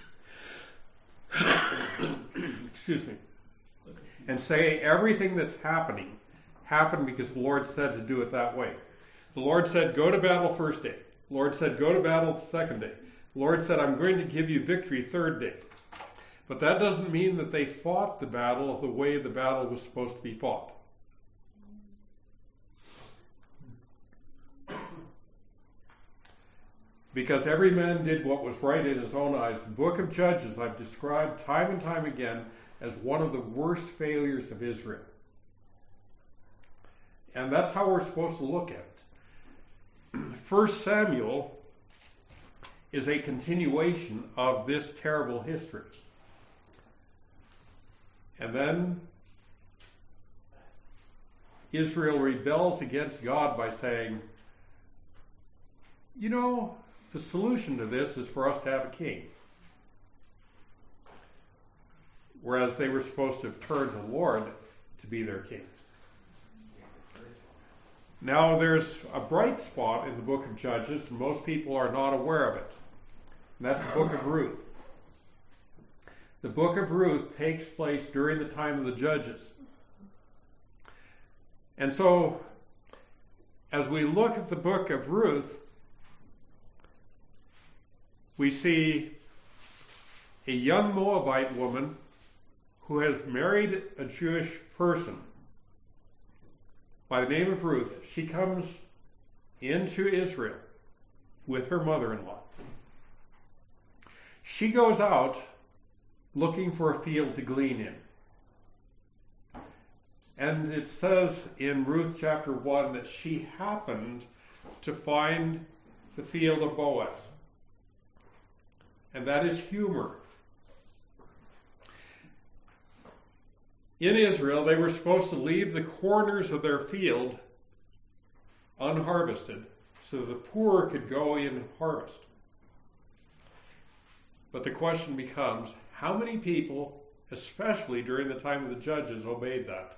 A: excuse me, and say everything that's happened because the Lord said to do it that way. The Lord said, go to battle first day. The Lord said, go to battle second day. The Lord said, I'm going to give you victory third day. But that doesn't mean that they fought the battle the way the battle was supposed to be fought. because every man did what was right in his own eyes. The book of Judges I've described time and time again as one of the worst failures of Israel. And that's how we're supposed to look at it. 1 Samuel is a continuation of this terrible history. And then Israel rebels against God by saying, you know, the solution to this is for us to have a king. Whereas they were supposed to turn to the Lord to be their king. Now there's a bright spot in the book of Judges, and most people are not aware of it. And that's the book of Ruth. The book of Ruth takes place during the time of the Judges. And so, as we look at the book of Ruth, we see a young Moabite woman who has married a Jewish person by the name of Ruth. She comes into Israel with her mother-in-law. She goes out looking for a field to glean in. And it says in Ruth chapter 1 that she happened to find the field of Boaz. And that is humor. In Israel, they were supposed to leave the corners of their field unharvested so the poor could go in and harvest. But the question becomes, how many people, especially during the time of the Judges, obeyed that?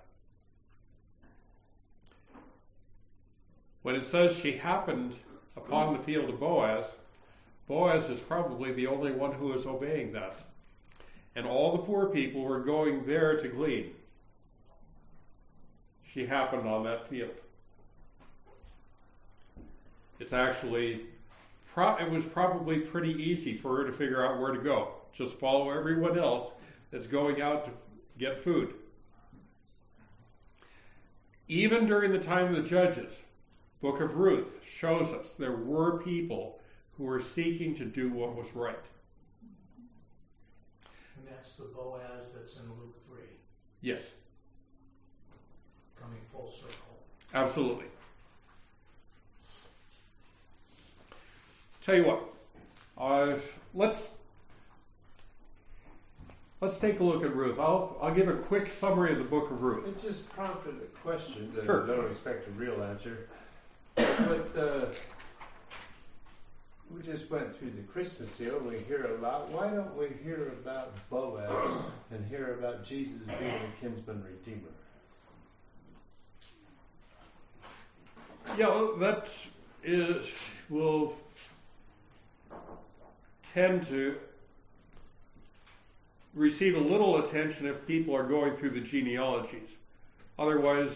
A: When it says she happened upon the field of Boaz, Boaz is probably the only one who is obeying that. And all the poor people were going there to glean. She happened on that field. It's actually, it was probably pretty easy for her to figure out where to go. Just follow everyone else that's going out to get food. Even during the time of the Judges, Book of Ruth shows us there were people who were seeking to do what was right.
F: And that's the Boaz that's in Luke 3.
A: Yes.
F: Coming full circle.
A: Absolutely. Tell you what, let's take a look at Ruth. I'll give a quick summary of the book of Ruth.
D: It just prompted a question that
A: Sure.
D: I don't expect a real answer. But we just went through the Christmas deal. We hear a lot. Why don't we hear about Boaz and hear about Jesus being a kinsman redeemer?
A: Yeah, that will tend to receive a little attention if people are going through the genealogies. Otherwise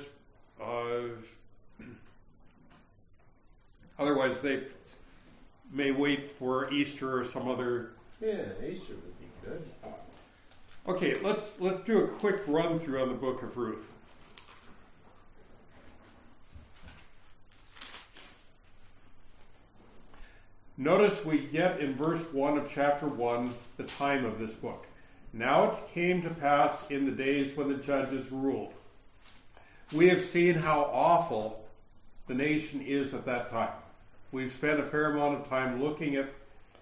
A: they may wait for Easter or some other.
D: Yeah, Easter would be good.
A: Okay, let's do a quick run through on the book of Ruth. Notice we get in verse 1 of chapter 1 the time of this book. Now it came to pass in the days when the judges ruled. We have seen how awful the nation is at that time. We've spent a fair amount of time looking at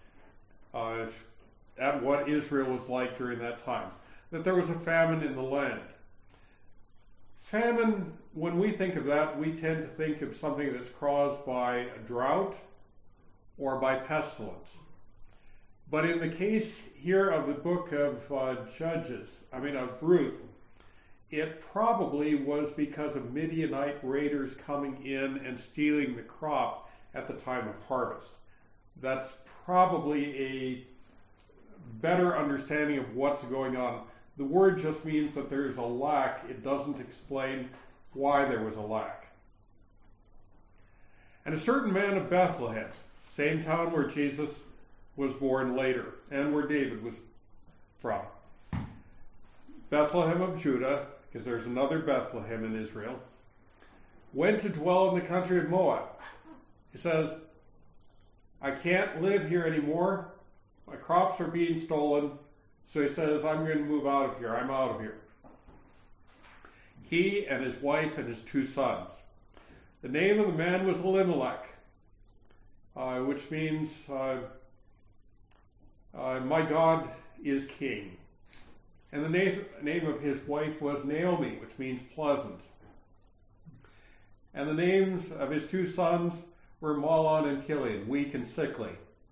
A: what Israel was like during that time. That there was a famine in the land. Famine, when we think of that, we tend to think of something that's caused by a drought or by pestilence. But in the case here of the book of Ruth, it probably was because of Midianite raiders coming in and stealing the crop at the time of harvest. That's probably a better understanding of what's going on. The word just means that there's a lack. It doesn't explain why there was a lack. And a certain man of Bethlehem, same town where Jesus was born later, and where David was from. Bethlehem of Judah, because there's another Bethlehem in Israel, went to dwell in the country of Moab. He says, I can't live here anymore. My crops are being stolen. So he says, I'm going to move out of here. I'm out of here. He and his wife and his 2 sons. The name of the man was Elimelech, which means my God is king. And the name of his wife was Naomi, which means pleasant. And the names of his 2 sons were Mahlon and Chilion, weak and sickly.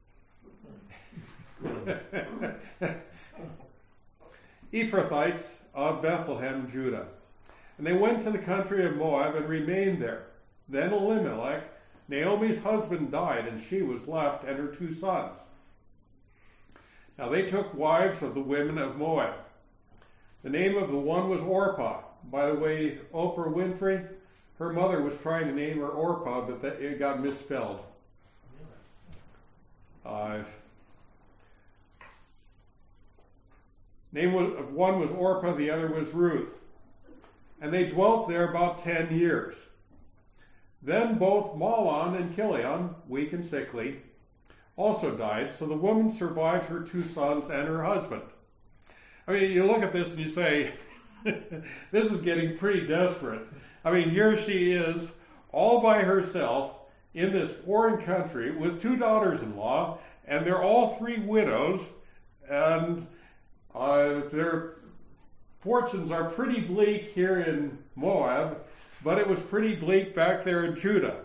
A: Ephrathites of Bethlehem, Judah. And they went to the country of Moab and remained there. Then Elimelech, Naomi's husband, died, and she was left and her 2 sons. Now they took wives of the women of Moab. The name of the one was Orpah. By the way, Oprah Winfrey, her mother was trying to name her Orpah, but it got misspelled. Name of one was Orpah, the other was Ruth. And they dwelt there about 10 years. Then both Mahlon and Chilion, weak and sickly, also died, so the woman survived her 2 sons and her husband. I mean, you look at this and you say, this is getting pretty desperate. I mean, here she is, all by herself, in this foreign country, with 2 daughters-in-law, and they're all 3 widows, and their fortunes are pretty bleak here in Moab, but it was pretty bleak back there in Judah.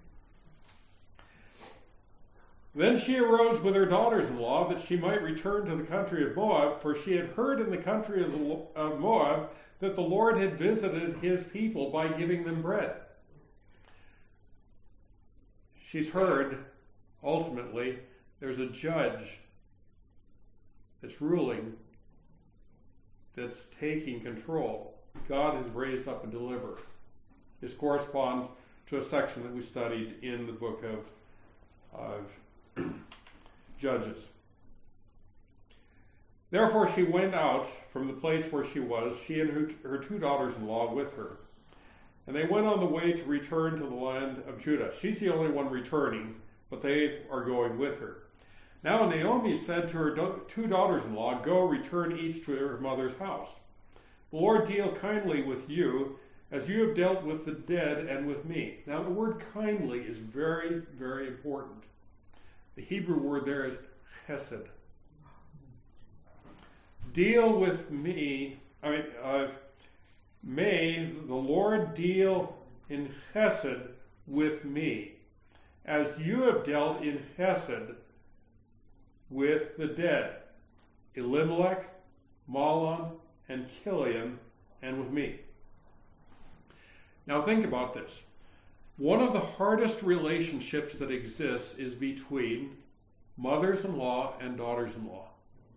A: Then she arose with her daughters-in-law that she might return to the country of Moab, for she had heard in the country of Moab that the Lord had visited his people by giving them bread. She's heard, ultimately, there's a judge that's ruling, that's taking control. God has raised up a deliverer. This corresponds to a section that we studied in the book of Judges. Therefore she went out from the place where she was, she and her 2 daughters-in-law with her. And they went on the way to return to the land of Judah. She's the only one returning, but they are going with her. Now Naomi said to her 2 daughters-in-law, go, return each to her mother's house. The Lord deal kindly with you, as you have dealt with the dead and with me. Now the word kindly is very, very important. The Hebrew word there is chesed. Deal with me, may the Lord deal in chesed with me, as you have dealt in chesed with the dead, Elimelech, Mahlon, and Chilion, and with me. Now think about this. One of the hardest relationships that exists is between mothers-in-law and daughters-in-law.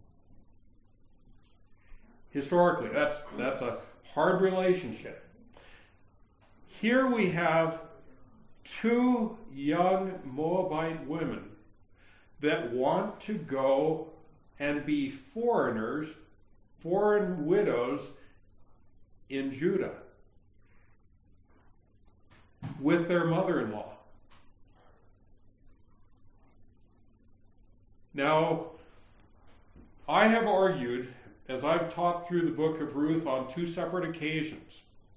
A: Historically, that's a hard relationship. Here we have 2 young Moabite women that want to go and be foreigners, foreign widows in Judah with their mother-in-law. Now, I have argued, as I've taught through the book of Ruth on 2 separate occasions,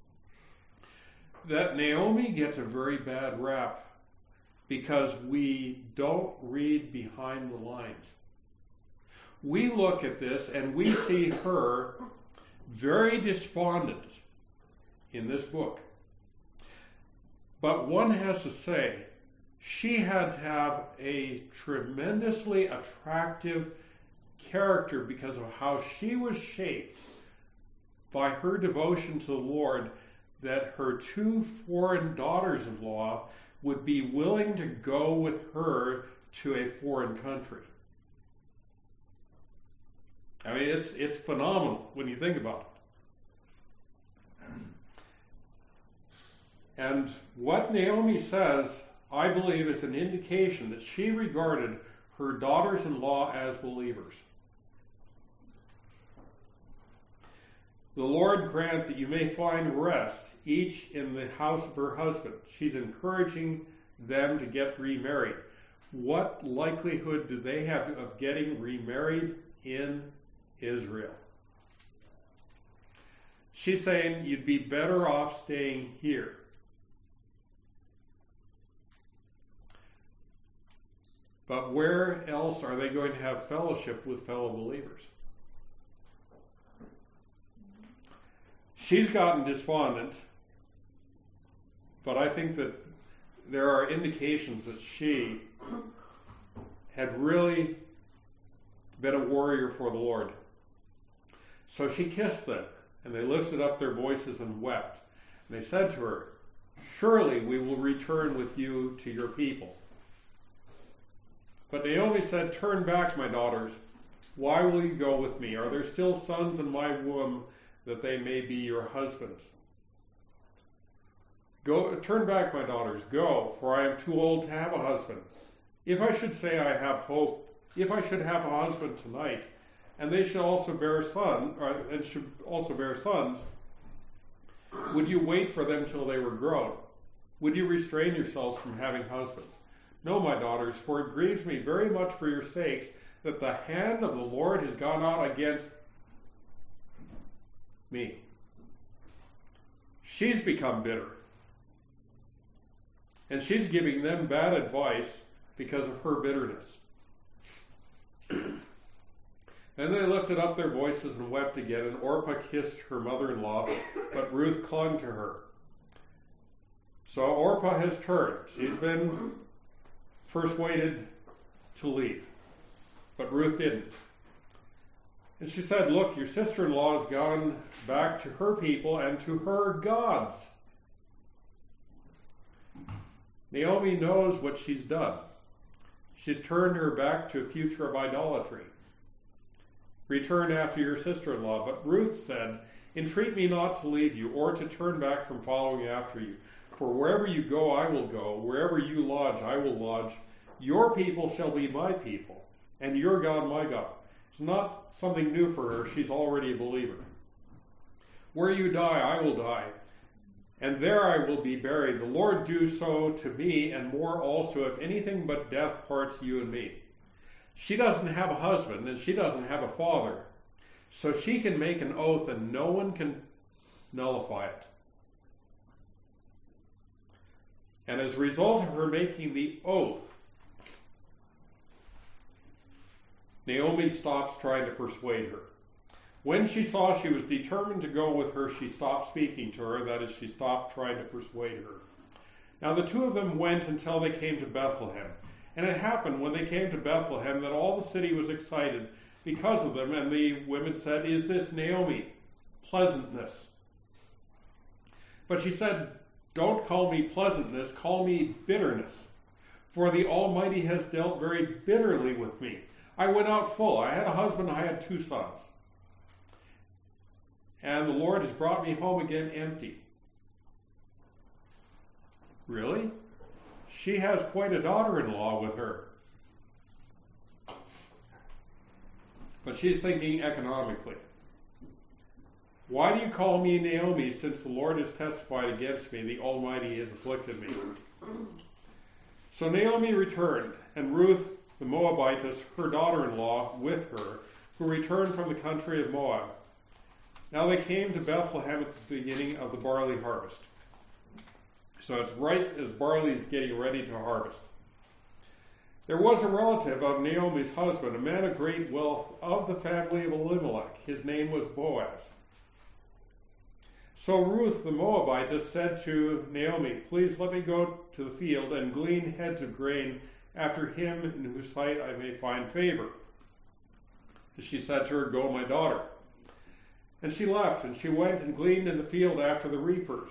A: that Naomi gets a very bad rap because we don't read behind the lines. We look at this and we see her very despondent in this book. But one has to say, she had to have a tremendously attractive character because of how she was shaped by her devotion to the Lord, that her 2 foreign daughters-in-law would be willing to go with her to a foreign country. I mean, it's phenomenal when you think about it. And what Naomi says, I believe, is an indication that she regarded her daughters-in-law as believers. The Lord grant that you may find rest, each in the house of her husband. She's encouraging them to get remarried. what likelihood do they have of getting remarried in Israel? She's saying you'd be better off staying here. But where else are they going to have fellowship with fellow believers? She's gotten despondent, but I think that there are indications that she had really been a warrior for the Lord. So she kissed them, and they lifted up their voices and wept. And they said to her, "Surely we will return with you to your people." But Naomi said, "Turn back, my daughters. Why will you go with me? Are there still sons in my womb that they may be your husbands? Go, turn back, my daughters, go, for I am too old to have a husband. If I should say I have hope, if I should have a husband tonight, and they should also bear sons, would you wait for them till they were grown? Would you restrain yourselves from having husbands? No, my daughters, for it grieves me very much for your sakes that the hand of the Lord has gone out against me." She's become bitter. And she's giving them bad advice because of her bitterness. Then they lifted up their voices and wept again, and Orpah kissed her mother-in-law, but Ruth clung to her. So Orpah has turned. She's been persuaded to leave, but Ruth didn't. And she said, "Look, your sister-in-law has gone back to her people and to her gods." Naomi knows what she's done. She's turned her back to a future of idolatry. Return after your sister-in-law. But Ruth said, "Entreat me not to leave you, or to turn back from following after you. For wherever you go, I will go. Wherever you lodge, I will lodge. Your people shall be my people, and your God my God." It's not something new for her. She's already a believer. "Where you die, I will die, and there I will be buried. The Lord do so to me, and more also, if anything but death parts you and me." She doesn't have a husband, and she doesn't have a father. So she can make an oath, and no one can nullify it. And as a result of her making the oath, Naomi stops trying to persuade her. When she saw she was determined to go with her, she stopped speaking to her. That is, she stopped trying to persuade her. Now the two of them went until they came to Bethlehem. And it happened when they came to Bethlehem that all the city was excited because of them. And the women said, "Is this Naomi? Pleasantness." But she said, "Don't call me pleasantness, call me bitterness. For the Almighty has dealt very bitterly with me. I went out full. I had a husband, I had 2 sons. And the Lord has brought me home again empty." Really? She has quite a daughter-in-law with her. But she's thinking economically. "Why do you call me Naomi, since the Lord has testified against me, the Almighty has afflicted me?" So Naomi returned, and Ruth the Moabitess, her daughter-in-law, with her, who returned from the country of Moab. Now they came to Bethlehem at the beginning of the barley harvest. So it's right as barley is getting ready to harvest. There was a relative of Naomi's husband, a man of great wealth of the family of Elimelech. His name was Boaz. So Ruth the Moabitess said to Naomi, "Please let me go to the field and glean heads of grain after him in whose sight I may find favor." She said to her, "Go, my daughter." And she left, and she went and gleaned in the field after the reapers.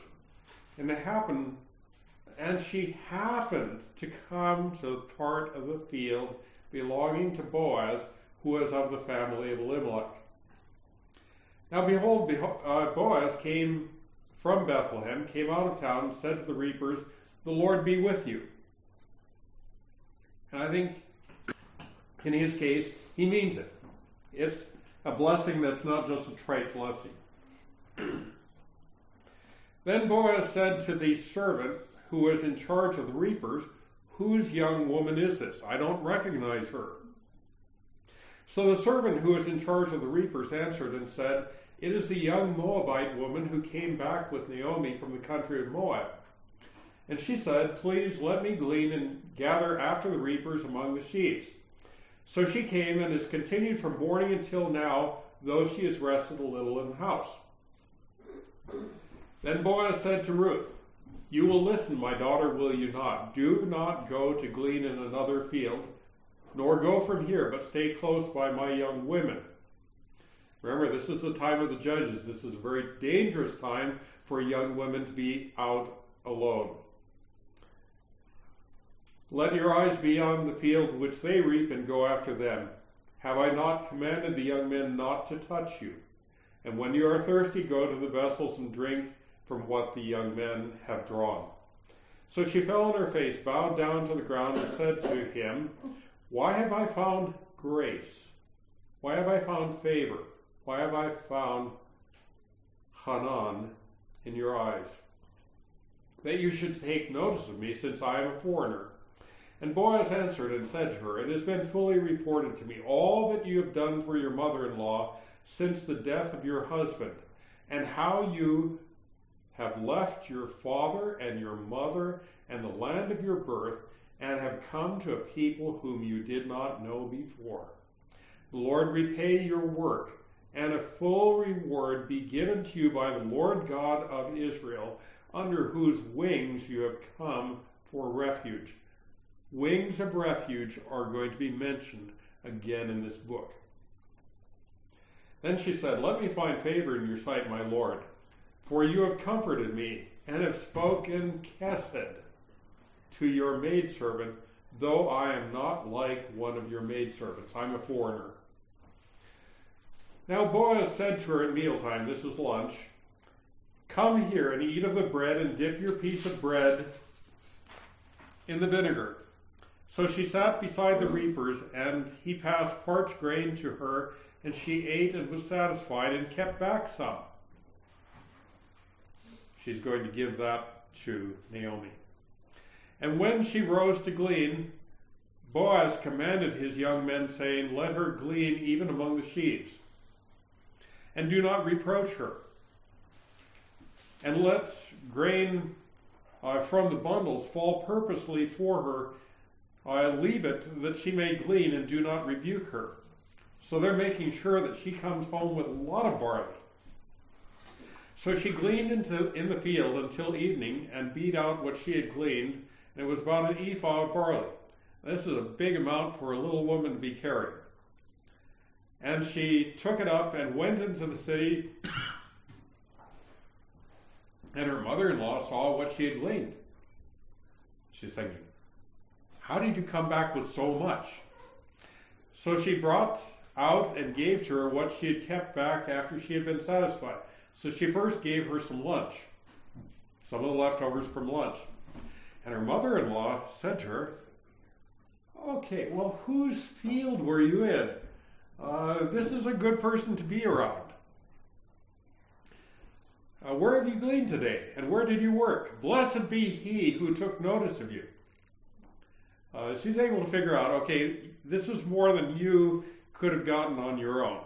A: And she happened to come to the part of the field belonging to Boaz, who was of the family of Elimelech. Now behold, Boaz came from Bethlehem, came out of town, and said to the reapers, "The Lord be with you." And I think in his case, he means it. It's a blessing that's not just a trite blessing. Then Boaz said to the servant who was in charge of the reapers, whose young woman is this? I don't recognize her. So the servant who was in charge of the reapers answered and said, It is the young Moabite woman who came back with Naomi from the country of Moab. And she said, Please let me glean and gather after the reapers among the sheaves. So she came and has continued from morning until now, though she has rested a little in the house. Then Boaz said to Ruth, You will listen, my daughter, will you not? Do not go to glean in another field, nor go from here, but stay close by my young women. Remember, this is the time of the judges. This is a very dangerous time for young women to be out alone. Let your eyes be on the field which they reap and go after them. Have I not commanded the young men not to touch you? And when you are thirsty, go to the vessels and drink from what the young men have drawn. So she fell on her face, bowed down to the ground, and said to him, Why have I found grace? Why have I found favor? Why have I found Hanan in your eyes? That you should take notice of me, since I am a foreigner. And Boaz answered and said to her, It has been fully reported to me all that you have done for your mother-in-law since the death of your husband, and how you have left your father and your mother and the land of your birth, and have come to a people whom you did not know before. The Lord repay your work, and a full reward be given to you by the Lord God of Israel, under whose wings you have come for refuge. Wings of refuge are going to be mentioned again in this book. Then she said, Let me find favor in your sight, my Lord, for you have comforted me, and have spoken chesed to your maidservant, though I am not like one of your maidservants. I'm a foreigner. Now Boaz said to her at mealtime, this is lunch, Come here and eat of the bread, and dip your piece of bread in the vinegar. So she sat beside the reapers, and he passed parched grain to her, and she ate and was satisfied, and kept back some. She's going to give that to Naomi. And when she rose to glean, Boaz commanded his young men, saying, Let her glean even among the sheaves, and do not reproach her. And let grain from the bundles fall purposely for her. Leave it that she may glean, and do not rebuke her. So they're making sure that she comes home with a lot of barley. So she gleaned in the field until evening, and beat out what she had gleaned, and it was about an ephah of barley. This is a big amount for a little woman to be carrying. And she took it up and went into the city, and her mother-in-law saw what she had gleaned. She's thinking, How did you come back with so much? So she brought out and gave to her what she had kept back after she had been satisfied. So she first gave her some lunch, some of the leftovers from lunch. And her mother-in-law said to her, Okay, well, whose field were you in? This is a good person to be around. Where have you gleaned today? And where did you work? Blessed be he who took notice of you. She's able to figure out, okay, this is more than you could have gotten on your own.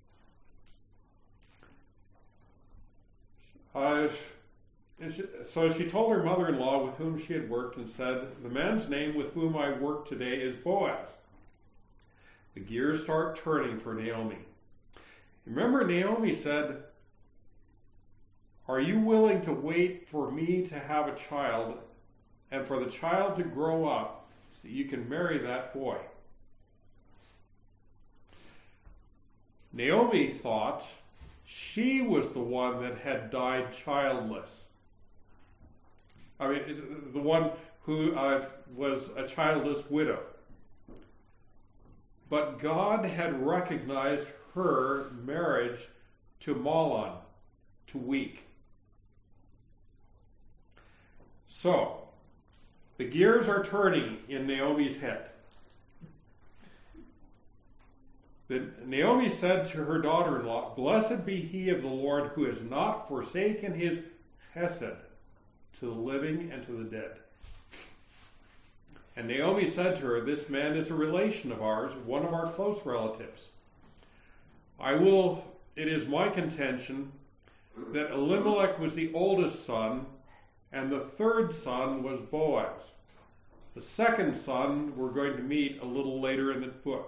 A: So she told her mother-in-law with whom she had worked and said, The man's name with whom I work today is Boaz. The gears start turning for Naomi. Remember, Naomi said, Are you willing to wait for me to have a child and for the child to grow up so that you can marry that boy? Naomi thought she was the one that had died childless. I mean, the one who was a childless widow. But God had recognized her marriage to Mahlon, to weak. So, the gears are turning in Naomi's head. Naomi said to her daughter-in-law, Blessed be he of the Lord who has not forsaken his chesed to the living and to the dead. And Naomi said to her, "This man is a relation of ours, one of our close relatives. It is my contention that Elimelech was the oldest son, and the third son was Boaz. The second son we're going to meet a little later in the book."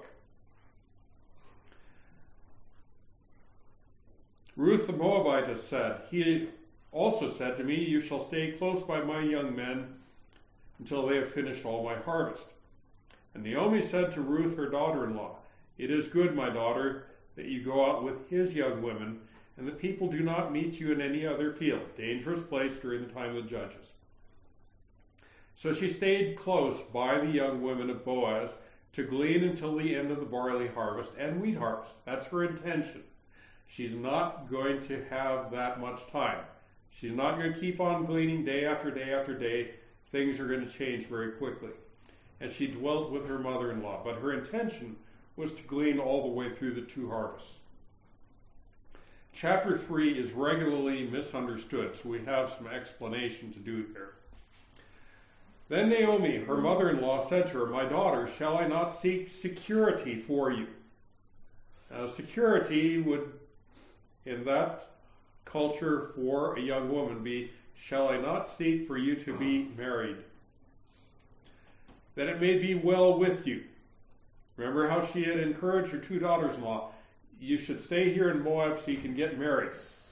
A: Ruth the Moabitess said, "He also said to me, 'You shall stay close by my young men until they have finished all my harvest.' And Naomi said to Ruth, her daughter-in-law, 'It is good, my daughter, that you go out with his young women, and that people do not meet you in any other field, dangerous place during the time of the judges.' So she stayed close by the young women of Boaz to glean until the end of the barley harvest and wheat harvest." That's her intention. She's not going to have that much time. She's not going to keep on gleaning day after day after day. Things are going to change very quickly. And she dwelt with her mother-in-law, but her intention was to glean all the way through the 2 harvests. Chapter 3 is regularly misunderstood, so we have some explanation to do here. Then Naomi, her mother-in-law, said to her, "My daughter, shall I not seek security for you?" Now, security would, in that culture for a young woman, be, "Shall I not seek for you to be married? That it may be well with you." Remember how she had encouraged her 2 daughters-in-law, "You should stay here in Moab so you can get married."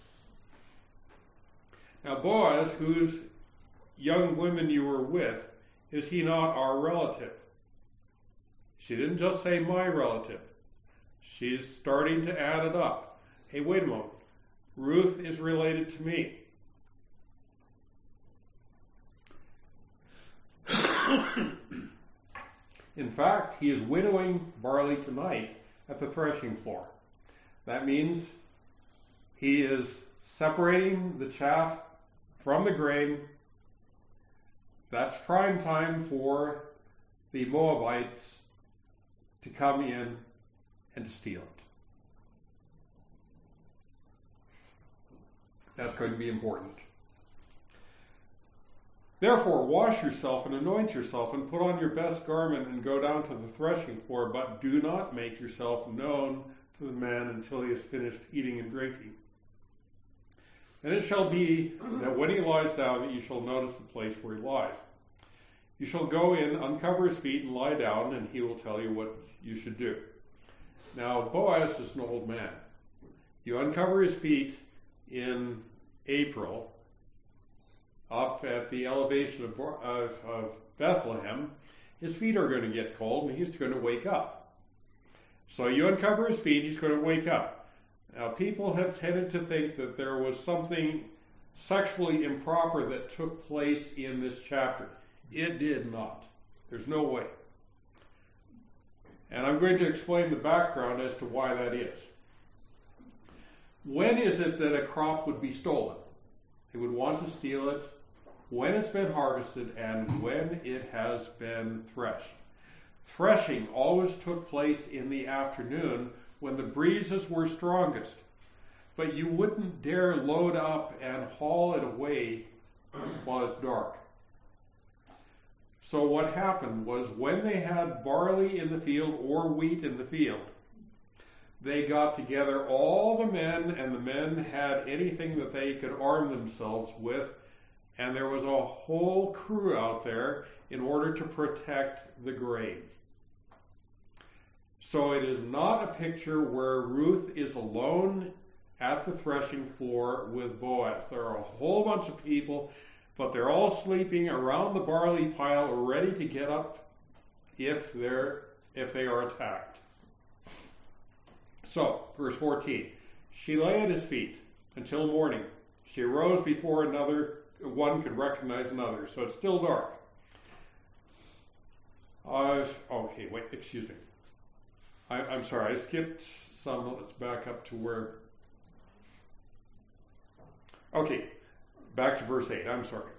A: Now Boaz, whose young women you were with, is he not our relative? She didn't just say my relative. She's starting to add it up. Hey, wait a moment. Ruth is related to me. In fact, he is winnowing barley tonight at the threshing floor. That means he is separating the chaff from the grain. That's prime time for the Moabites to come in and to steal it. That's going to be important. "Therefore, wash yourself and anoint yourself and put on your best garment and go down to the threshing floor, but do not make yourself known to the man until he has finished eating and drinking. And it shall be that when he lies down, that you shall notice the place where he lies. You shall go in, uncover his feet, and lie down, and he will tell you what you should do." Now, Boaz is an old man. You uncover his feet in April, up at the elevation of Bethlehem, his feet are going to get cold and he's going to wake up. So you uncover his feet, he's going to wake up. Now, people have tended to think that there was something sexually improper that took place in this chapter. It did not. There's no way. And I'm going to explain the background as to why that is. When is it that a crop would be stolen? They would want to steal it when it's been harvested and when it has been threshed. Threshing always took place in the afternoon when the breezes were strongest, but you wouldn't dare load up and haul it away while it's dark. So what happened was when they had barley in the field or wheat in the field, they got together all the men, and the men had anything that they could arm themselves with, and there was a whole crew out there in order to protect the grain. So it is not a picture where Ruth is alone at the threshing floor with Boaz. There are a whole bunch of people, but they're all sleeping around the barley pile, ready to get up if they are attacked. So, verse 14. She lay at his feet until morning. She arose before one could recognize another. So it's still dark. Excuse me. I'm sorry, I skipped some. Let's back up to where... Okay, back to verse 8. I'm sorry.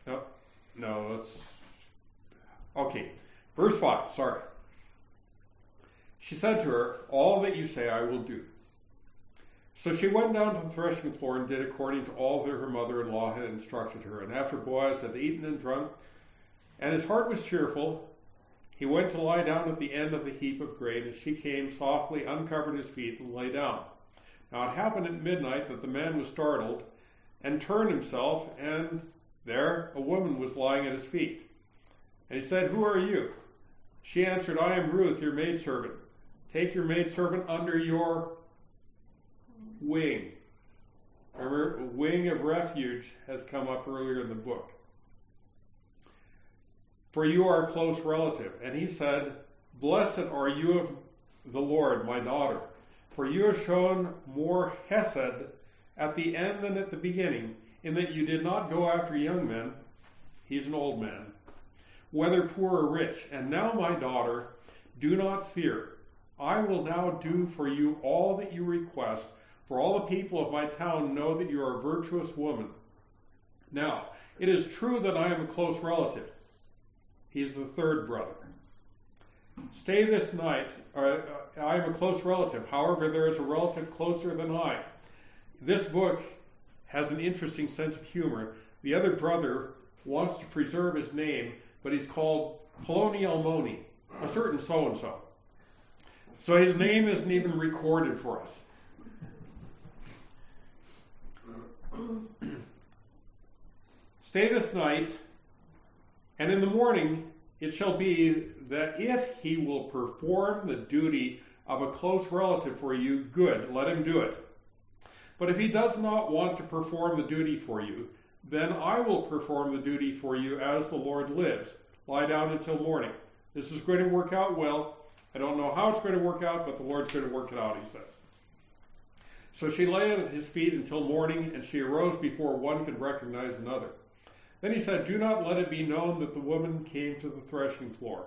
A: Verse 5, sorry. She said to her, "All that you say I will do." So she went down to the threshing floor and did according to all that her mother-in-law had instructed her. And after Boaz had eaten and drunk, and his heart was cheerful, He went to lie down at the end of the heap of grain, and she came softly, uncovered his feet, and lay down. Now it happened at midnight that the man was startled, and turned himself, and there a woman was lying at his feet. And he said, "Who are you?" She answered, "I am Ruth, your maidservant. Take your maidservant under your wing." Remember, wing of refuge has come up earlier in the book. "For you are a close relative." And he said, "Blessed are you of the Lord, my daughter, for you have shown more hesed at the end than at the beginning, in that you did not go after young men," he's an old man, "whether poor or rich. And now, my daughter, do not fear. I will now do for you all that you request, for all the people of my town know that you are a virtuous woman. Now, it is true that I am a close relative." He's the third brother. "Stay this night. I am a close relative. However, there is a relative closer than I." This book has an interesting sense of humor. The other brother wants to preserve his name, but he's called Poloni Almoni, a certain so-and-so. So his name isn't even recorded for us. "Stay this night, and in the morning it shall be that if he will perform the duty of a close relative for you, good, let him do it. But if he does not want to perform the duty for you, then I will perform the duty for you as the Lord lives. Lie down until morning." This is going to work out well. I don't know how it's going to work out, but the Lord's going to work it out, he says. So she lay at his feet until morning, and she arose before one could recognize another. Then he said, "Do not let it be known that the woman came to the threshing floor."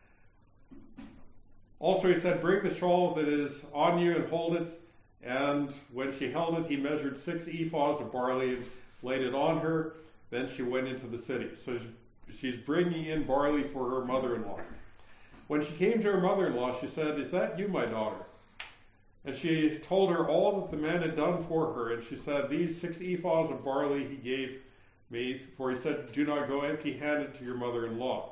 A: Also he said, "Bring the shawl that is on you and hold it." And when she held it, he measured 6 ephahs of barley and laid it on her. Then she went into the city. So she's bringing in barley for her mother-in-law. When she came to her mother-in-law, she said, "Is that you, my daughter?" And she told her all that the man had done for her. And she said, "These 6 ephahs of barley he gave me, for he said, 'Do not go empty-handed to your mother-in-law.'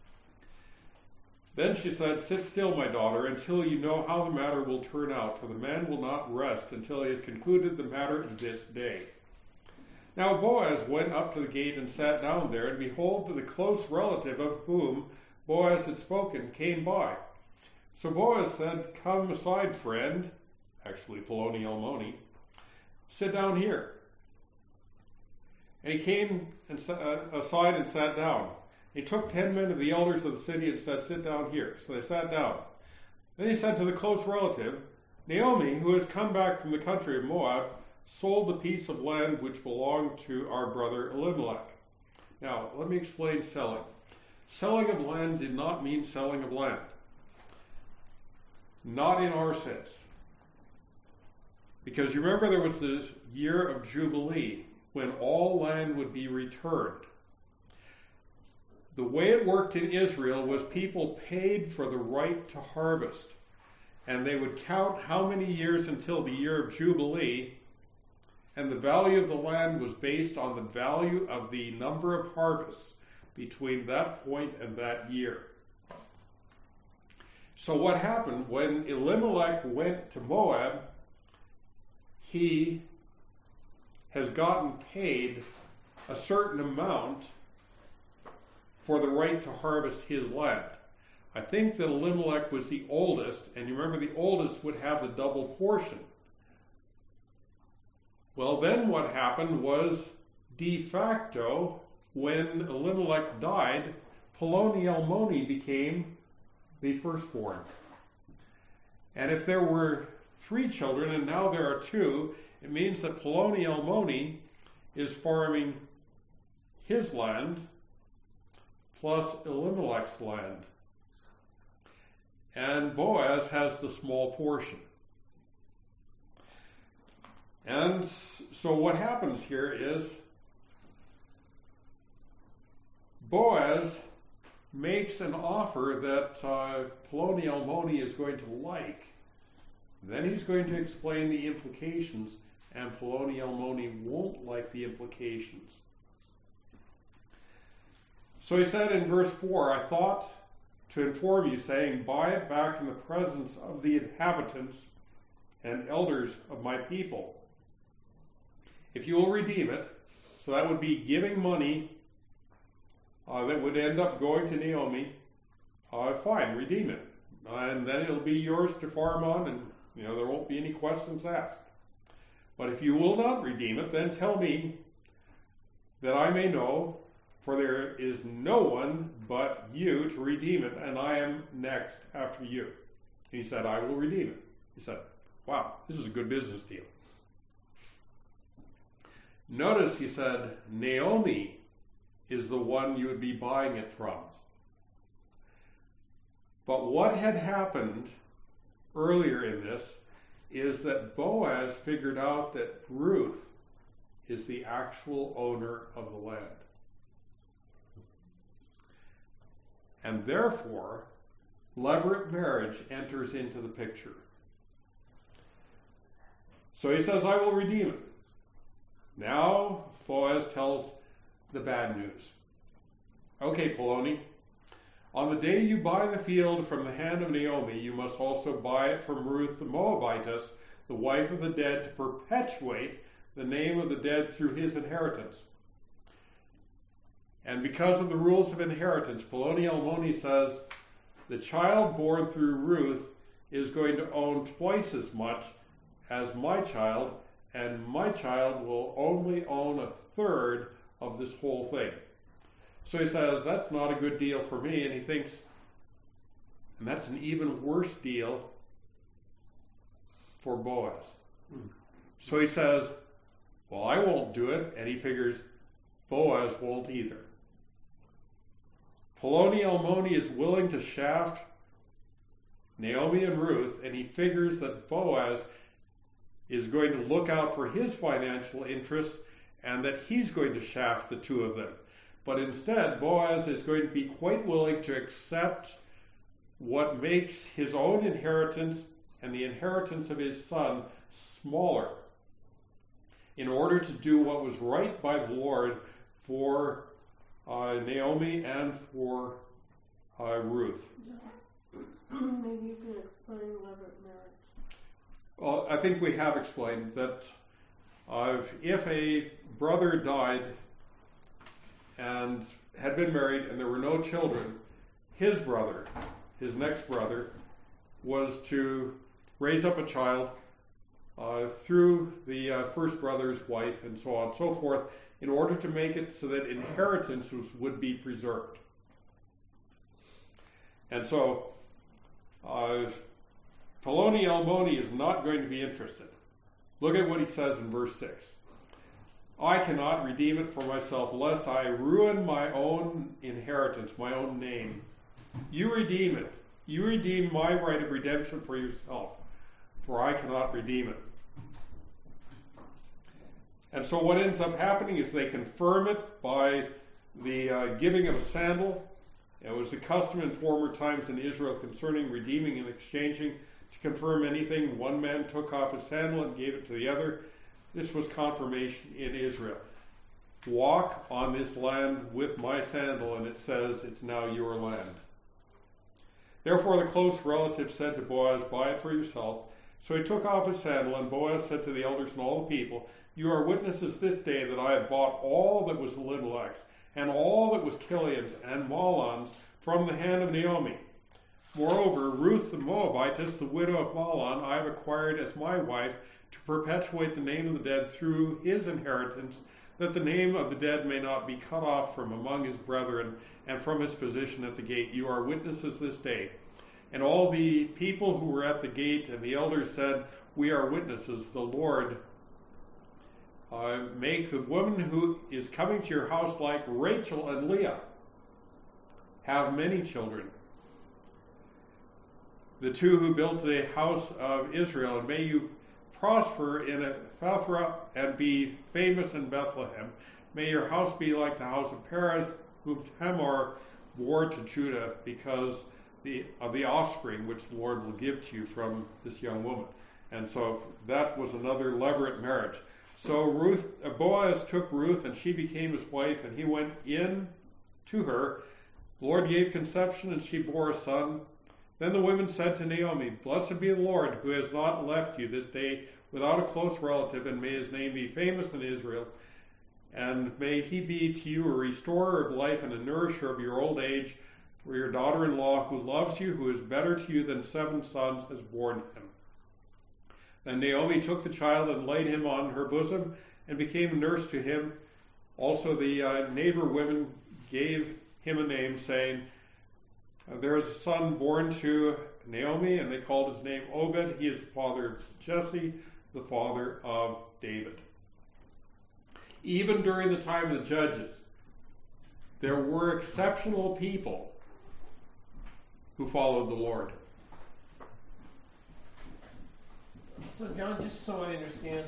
A: Then she said, 'Sit still, my daughter, until you know how the matter will turn out, for the man will not rest until he has concluded the matter this day.' Now Boaz went up to the gate and sat down there, and behold, the close relative of whom Boaz had spoken came by. So Boaz said, 'Come aside, friend,'" actually Poloni Almoni, "sit down here." And he came aside and sat down. He took 10 men of the elders of the city and said, "Sit down here." So they sat down. Then he said to the close relative, "Naomi, who has come back from the country of Moab, sold the piece of land which belonged to our brother Elimelech." Now, let me explain selling. Selling of land did not mean selling of land. Not in our sense. Because you remember there was the year of Jubilee when all land would be returned. The way it worked in Israel was people paid for the right to harvest. And they would count how many years until the year of Jubilee, and the value of the land was based on the value of the number of harvests between that point and that year. So what happened when Elimelech went to Moab, he has gotten paid a certain amount for the right to harvest his land. I think that Elimelech was the oldest, and you remember the oldest would have the double portion. Well, then what happened was, de facto, when Elimelech died, Poloni Almoni became the firstborn. And if there were 3 children, and now there are 2, it means that Poloni Almoni is farming his land plus Elimelech's land. And Boaz has the small portion. And so what happens here is Boaz makes an offer that Poloni Almoni is going to like. Then he's going to explain the implications, and Poloni Almoni won't like the implications. So he said in verse 4, "I thought to inform you, saying, buy it back in the presence of the inhabitants and elders of my people. If you will redeem it, so that would be giving money that would end up going to Naomi, fine, redeem it. And then it'll be yours to farm on, and there won't be any questions asked. But if you will not redeem it, then tell me that I may know, for there is no one but you to redeem it, and I am next after you. He said, I will redeem it. He said, wow, this is a good business deal. Notice he said, Naomi is the one you would be buying it from. But what had happened earlier in this is that Boaz figured out that Ruth is the actual owner of the land. And therefore, levirate marriage enters into the picture. So he says, I will redeem it. Now, Boaz tells the bad news. Okay, Poloni, on the day you buy the field from the hand of Naomi, you must also buy it from Ruth the Moabitess, the wife of the dead, to perpetuate the name of the dead through his inheritance. And because of the rules of inheritance, Poloni Almoni says, the child born through Ruth is going to own twice as much as my child, and my child will only own a third of this whole thing. So he says, that's not a good deal for me, and he thinks, and that's an even worse deal for Boaz. So he says, well, I won't do it, and he figures Boaz won't either. Poloni Almoni is willing to shaft Naomi and Ruth, and he figures that Boaz is going to look out for his financial interests and that he's going to shaft the two of them. But instead, Boaz is going to be quite willing to accept what makes his own inheritance and the inheritance of his son smaller in order to do what was right by the Lord for Naomi and for Ruth.
J: Maybe you can explain levirate marriage.
A: Well, I think we have explained that if a brother died and had been married and there were no children, his brother, his next brother, was to raise up a child through the first brother's wife and so on and so forth in order to make it so that inheritance would be preserved. And so Poloni Almoni is not going to be interested. Look at what he says in verse 6. I cannot redeem it for myself, lest I ruin my own inheritance, my own name. You redeem it. You redeem my right of redemption for yourself, for I cannot redeem it. And so what ends up happening is they confirm it by the giving of a sandal. It was a custom in former times in Israel concerning redeeming and exchanging. To confirm anything, one man took off his sandal and gave it to the other. This was confirmation in Israel. Walk on this land with my sandal, and it says it's now your land. Therefore the close relative said to Boaz, buy it for yourself. So he took off his sandal, and Boaz said to the elders and all the people, you are witnesses this day that I have bought all that was Elimelech's, and all that was Chilion's and Mahlon's from the hand of Naomi. Moreover, Ruth the Moabitess, the widow of Mahlon, I have acquired as my wife to perpetuate the name of the dead through his inheritance, that the name of the dead may not be cut off from among his brethren and from his position at the gate. You are witnesses this day. And all the people who were at the gate and the elders said, we are witnesses. The Lord make the woman who is coming to your house like Rachel and Leah. Have many children. The two who built the house of Israel, and may you prosper in Ephrathah and be famous in Bethlehem. May your house be like the house of Perez, whom Tamar bore to Judah, because of the offspring which the Lord will give to you from this young woman. And so that was another levirate marriage. So Boaz took Ruth, and she became his wife, and he went in to her, The Lord gave conception, and she bore a son. Then the women said to Naomi, "Blessed be the Lord, who has not left you this day without a close relative, and may his name be famous in Israel. And may he be to you a restorer of life and a nourisher of your old age. For your daughter-in-law, who loves you, who is better to you than 7 sons, has borne him." Then Naomi took the child and laid him on her bosom and became a nurse to him. Also the neighbor women gave him a name, saying, "There is a son born to Naomi," and they called his name Obed. He is the father of Jesse, the father of David. Even during the time of the judges, there were exceptional people who followed the Lord.
C: So, John, just so I understand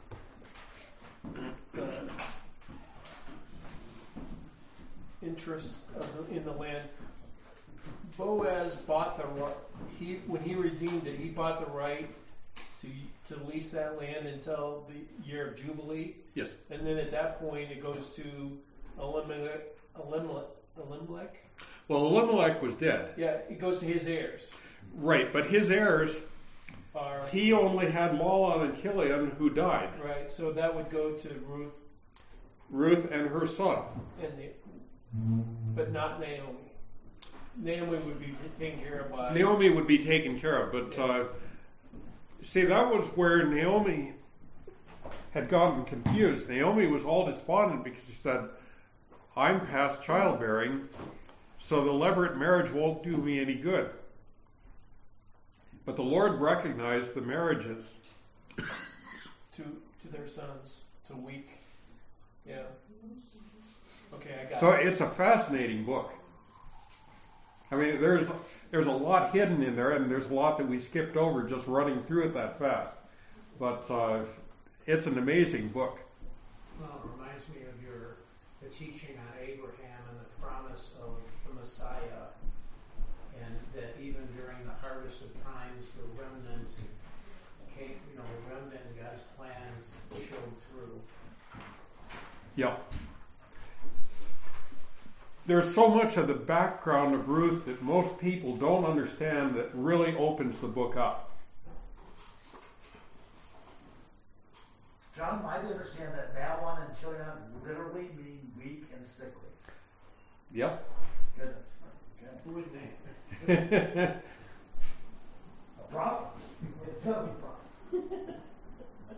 C: the interests in the land, Boaz bought when he redeemed it, he bought the right to lease that land until the year of Jubilee.
A: Yes.
C: And then at that point, it goes to Elimelech.
A: Well, Elimelech was dead.
C: Yeah, it goes to his heirs.
A: Right, but his heirs,
C: Are
A: he only had Mahlon and Chilion who died.
C: right. So that would go to
A: Ruth and her son.
C: But not Naomi. Naomi would be taken care of by.
A: Naomi would be taken care of, but see, that was where Naomi had gotten confused. Naomi was all despondent because she said, "I'm past childbearing, so the levirate marriage won't do me any good." But the Lord recognized the marriages
C: to their sons to weak. Yeah. Okay, I got
A: So
C: it.
A: it's a fascinating book. I mean, there's a lot hidden in there, and there's a lot that we skipped over just running through it that fast. But it's an amazing book.
F: Well, it reminds me of the teaching on Abraham and the promise of the Messiah, and that even during the hardest of times, the remnant came, the remnant in God's plans showed through.
A: Yeah. There's so much of the background of Ruth that most people don't understand that really opens the book up.
H: John, I understand that Mahlon and Chilion literally mean weak and sickly.
A: Yep.
H: Goodness. Okay.
F: Who would name?
H: A prophet. It's a prophet.